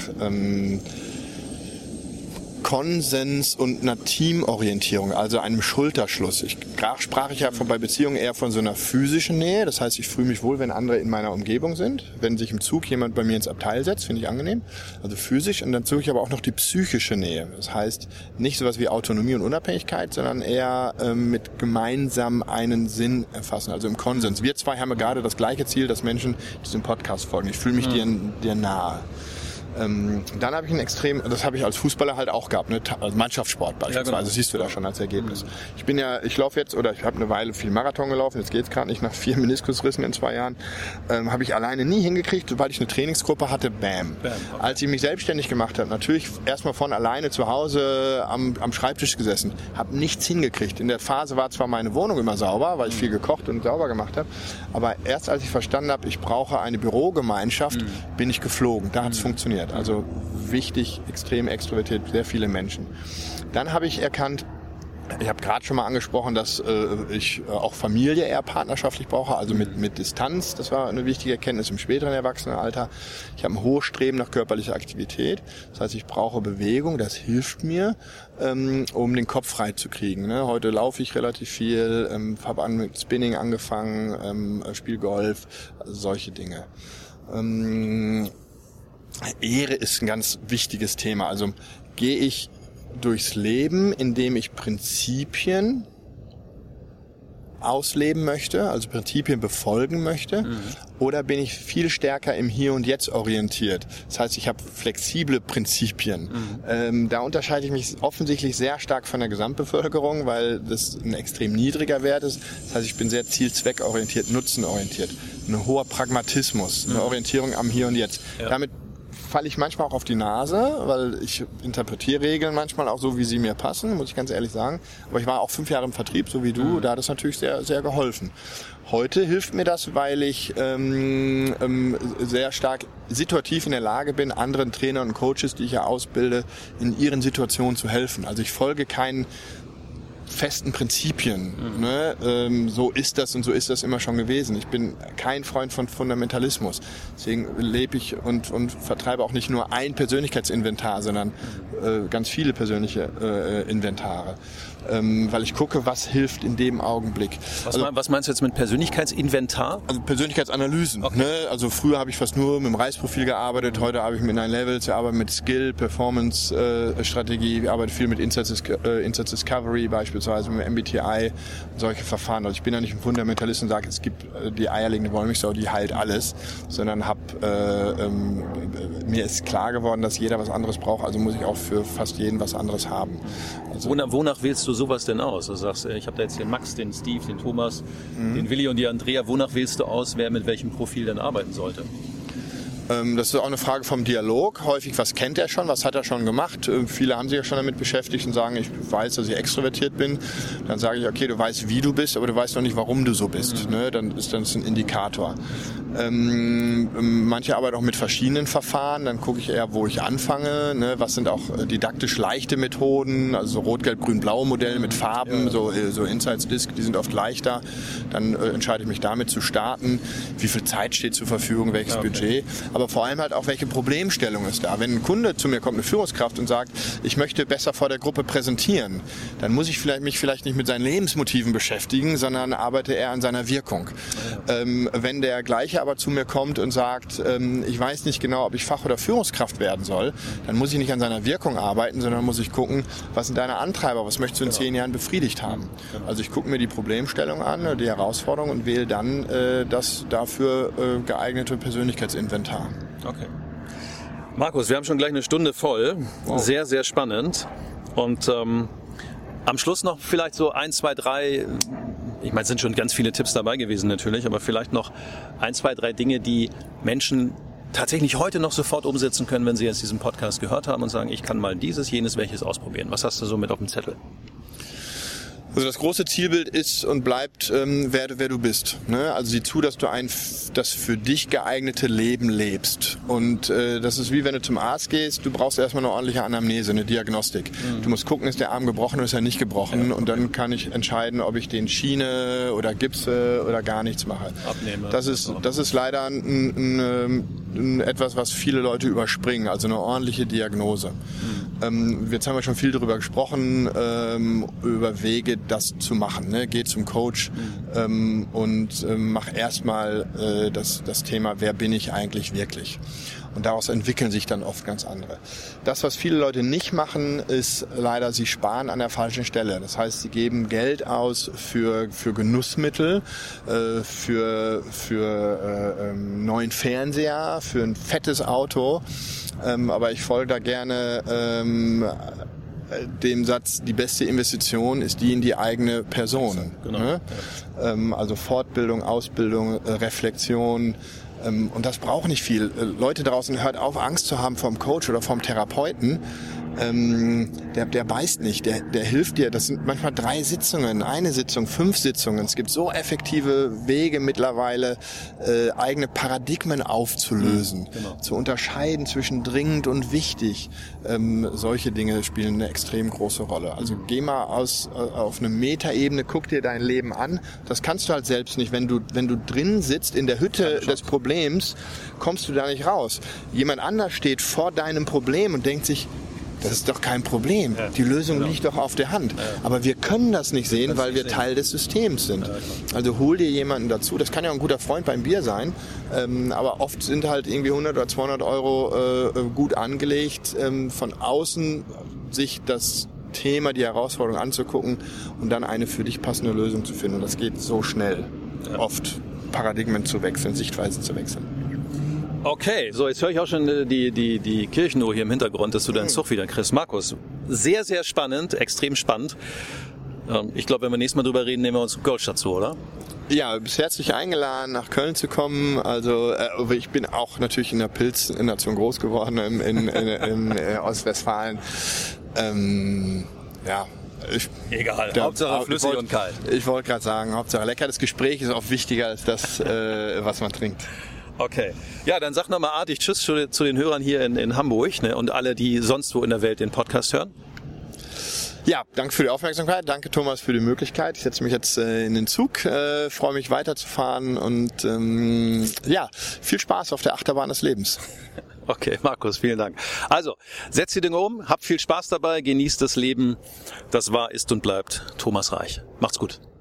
Konsens und einer Teamorientierung, also einem Schulterschluss. Sprach ich ja bei Beziehungen eher von so einer physischen Nähe. Das heißt, ich fühle mich wohl, wenn andere in meiner Umgebung sind. Wenn sich im Zug jemand bei mir ins Abteil setzt, finde ich angenehm. Also physisch. Und dann suche ich aber auch noch die psychische Nähe. Das heißt, nicht sowas wie Autonomie und Unabhängigkeit, sondern eher mit gemeinsam einen Sinn erfassen, also im Konsens. Wir zwei haben ja gerade das gleiche Ziel, dass Menschen diesem Podcast folgen. Ich fühle mich dir nahe. Dann habe ich das habe ich als Fußballer halt auch gehabt, ne? Also Mannschaftssport beispielsweise, ja, genau. Siehst du da schon als Ergebnis. Ich laufe jetzt, oder ich habe eine Weile viel Marathon gelaufen, jetzt geht's gerade nicht, nach 4 Meniskusrissen in 2 Jahren, habe ich alleine nie hingekriegt, sobald ich eine Trainingsgruppe hatte, bam. Okay. Als ich mich selbstständig gemacht habe, natürlich erstmal von alleine zu Hause am Schreibtisch gesessen, habe nichts hingekriegt. In der Phase war zwar meine Wohnung immer sauber, weil ich viel gekocht und sauber gemacht habe, aber erst als ich verstanden habe, ich brauche eine Bürogemeinschaft, bin ich geflogen. Da hat's funktioniert. Also wichtig, extrem extrovertiert, sehr viele Menschen. Dann habe ich erkannt, ich habe gerade schon mal angesprochen, dass ich auch Familie eher partnerschaftlich brauche, also mit Distanz. Das war eine wichtige Erkenntnis im späteren Erwachsenenalter. Ich habe ein hohes Streben nach körperlicher Aktivität. Das heißt, ich brauche Bewegung, das hilft mir, um den Kopf frei zu kriegen. Ne? Heute laufe ich relativ viel, habe mit Spinning angefangen, spiele Golf, also solche Dinge. Ehre ist ein ganz wichtiges Thema. Also gehe ich durchs Leben, indem ich Prinzipien ausleben möchte, also Prinzipien befolgen möchte, oder bin ich viel stärker im Hier und Jetzt orientiert? Das heißt, ich habe flexible Prinzipien. Da unterscheide ich mich offensichtlich sehr stark von der Gesamtbevölkerung, weil das ein extrem niedriger Wert ist. Das heißt, ich bin sehr zielzweckorientiert, nutzenorientiert. Ein hoher Pragmatismus, eine Orientierung am Hier und Jetzt. Ja. Damit falle ich manchmal auch auf die Nase, weil ich interpretiere Regeln manchmal auch so, wie sie mir passen, muss ich ganz ehrlich sagen. Aber ich war auch 5 Jahre im Vertrieb, so wie du, da hat es natürlich sehr, sehr geholfen. Heute hilft mir das, weil ich sehr stark situativ in der Lage bin, anderen Trainern und Coaches, die ich ja ausbilde, in ihren Situationen zu helfen. Also ich folge keinen festen Prinzipien. Ne? So ist das und so ist das immer schon gewesen. Ich bin kein Freund von Fundamentalismus. Deswegen lebe ich und vertreibe auch nicht nur ein Persönlichkeitsinventar, sondern ganz viele persönliche Inventare. Weil ich gucke, was hilft in dem Augenblick. Was meinst du jetzt mit Persönlichkeitsinventar? Also Persönlichkeitsanalysen. Okay. Ne? Also früher habe ich fast nur mit dem Reisprofil gearbeitet, heute habe ich mit 9 Levels, ich arbeite mit Skill, Performance, Strategie, ich arbeite viel mit Insights Discovery beispielsweise. beispielsweise mit dem MBTI, solche Verfahren. Also ich bin ja nicht ein Fundamentalist und sage, es gibt die eierlegende Wollmilchsau, die heilt alles, sondern mir ist klar geworden, dass jeder was anderes braucht, also muss ich auch für fast jeden was anderes haben. Also Wonach wählst du sowas denn aus? Du sagst, ich habe da jetzt den Max, den Steve, den Thomas, den Willi und die Andrea. Wonach wählst du aus, wer mit welchem Profil denn arbeiten sollte? Das ist auch eine Frage vom Dialog. Häufig, was kennt er schon, was hat er schon gemacht? Viele haben sich ja schon damit beschäftigt und sagen, ich weiß, dass ich extrovertiert bin. Dann sage ich, okay, du weißt, wie du bist, aber du weißt noch nicht, warum du so bist. Ne? Dann ist das ein Indikator. Manche arbeiten auch mit verschiedenen Verfahren. Dann gucke ich eher, wo ich anfange. Ne? Was sind auch didaktisch leichte Methoden, also so rot-gelb-grün-blaue Modelle mit Farben, so Insights Disc, die sind oft leichter. Dann entscheide ich mich damit zu starten. Wie viel Zeit steht zur Verfügung, welches Budget. Aber vor allem halt auch, welche Problemstellung ist da. Wenn ein Kunde zu mir kommt, eine Führungskraft, und sagt, ich möchte besser vor der Gruppe präsentieren, dann muss ich mich vielleicht nicht mit seinen Lebensmotiven beschäftigen, sondern arbeite eher an seiner Wirkung. Wenn der Gleiche aber zu mir kommt und sagt, ich weiß nicht genau, ob ich Fach- oder Führungskraft werden soll, dann muss ich nicht an seiner Wirkung arbeiten, sondern muss ich gucken, was sind deine Antreiber, was möchtest du in 10 Jahren befriedigt haben. Also ich gucke mir die Problemstellung an, die Herausforderung und wähle dann das dafür geeignete Persönlichkeitsinventar. Okay. Markus, wir haben schon gleich eine Stunde voll. Wow. Sehr, sehr spannend. Und am Schluss noch vielleicht so 1, 2, 3, ich meine, es sind schon ganz viele Tipps dabei gewesen natürlich, aber vielleicht noch 1, 2, 3 Dinge, die Menschen tatsächlich heute noch sofort umsetzen können, wenn sie jetzt diesen Podcast gehört haben und sagen, ich kann mal dieses, jenes, welches ausprobieren. Was hast du so mit auf dem Zettel? Also das große Zielbild ist und bleibt, wer du bist. Ne? Also sieh zu, dass du das für dich geeignete Leben lebst. Und das ist wie wenn du zum Arzt gehst, du brauchst erstmal eine ordentliche Anamnese, eine Diagnostik. Du musst gucken, ist der Arm gebrochen oder ist er nicht gebrochen. Und dann kann ich entscheiden, ob ich den Schiene oder Gipse oder gar nichts mache. Abnehme. Das ist leider etwas, was viele Leute überspringen, also eine ordentliche Diagnose. Jetzt haben wir schon viel darüber gesprochen, über Wege, das zu machen. Ne? Geh zum Coach und mach erstmal das Thema, wer bin ich eigentlich wirklich? Und daraus entwickeln sich dann oft ganz andere. Das, was viele Leute nicht machen, ist leider, sie sparen an der falschen Stelle. Das heißt, sie geben Geld aus für Genussmittel, für neuen Fernseher, für ein fettes Auto. Aber ich folge da gerne dem Satz, die beste Investition ist die in die eigene Person. Genau. Ne? Also Fortbildung, Ausbildung, Reflexion. Und das braucht nicht viel. Leute draußen, hört auf, Angst zu haben vom Coach oder vom Therapeuten. Der beißt nicht, der hilft dir. Das sind manchmal 3 Sitzungen, 1 Sitzung, 5 Sitzungen. Es gibt so effektive Wege mittlerweile, eigene Paradigmen aufzulösen, zu unterscheiden zwischen dringend und wichtig. Solche Dinge spielen eine extrem große Rolle. Also geh mal auf eine Metaebene, guck dir dein Leben an. Das kannst du halt selbst nicht. Wenn du drin sitzt in der Hütte des Problems, kommst du da nicht raus. Jemand anders steht vor deinem Problem und denkt sich, das ist doch kein Problem. Die Lösung liegt doch auf der Hand. Aber wir können das nicht sehen, weil wir Teil des Systems sind. Also hol dir jemanden dazu. Das kann ja auch ein guter Freund beim Bier sein. Aber oft sind halt irgendwie 100 oder 200 Euro gut angelegt. Von außen sich das Thema, die Herausforderung anzugucken und dann eine für dich passende Lösung zu finden. Und das geht so schnell. Oft Paradigmen zu wechseln, Sichtweisen zu wechseln. Okay, so jetzt höre ich auch schon die Kirchenuhr hier im Hintergrund, dass du deinen Zug wieder kriegst. Markus, sehr, sehr spannend, extrem spannend. Ich glaube, wenn wir nächstes Mal drüber reden, nehmen wir uns einen Coach dazu, oder? Ja, bist herzlich eingeladen, nach Köln zu kommen. Also ich bin auch natürlich in der Pilznation groß geworden, in Ostwestfalen. Ja. Egal, Hauptsache flüssig und kalt. Ich wollte gerade sagen, Hauptsache lecker. Das Gespräch ist oft wichtiger als das, was man trinkt. Okay. Ja, dann sag nochmal artig Tschüss zu den Hörern hier in Hamburg, ne, und alle, die sonst wo in der Welt den Podcast hören. Ja, danke für die Aufmerksamkeit. Danke, Thomas, für die Möglichkeit. Ich setze mich jetzt in den Zug, freue mich weiterzufahren und viel Spaß auf der Achterbahn des Lebens. Okay, Markus, vielen Dank. Also, setzt die Dinge um, habt viel Spaß dabei, genießt das Leben. Das war, ist und bleibt Thomas Reich. Macht's gut.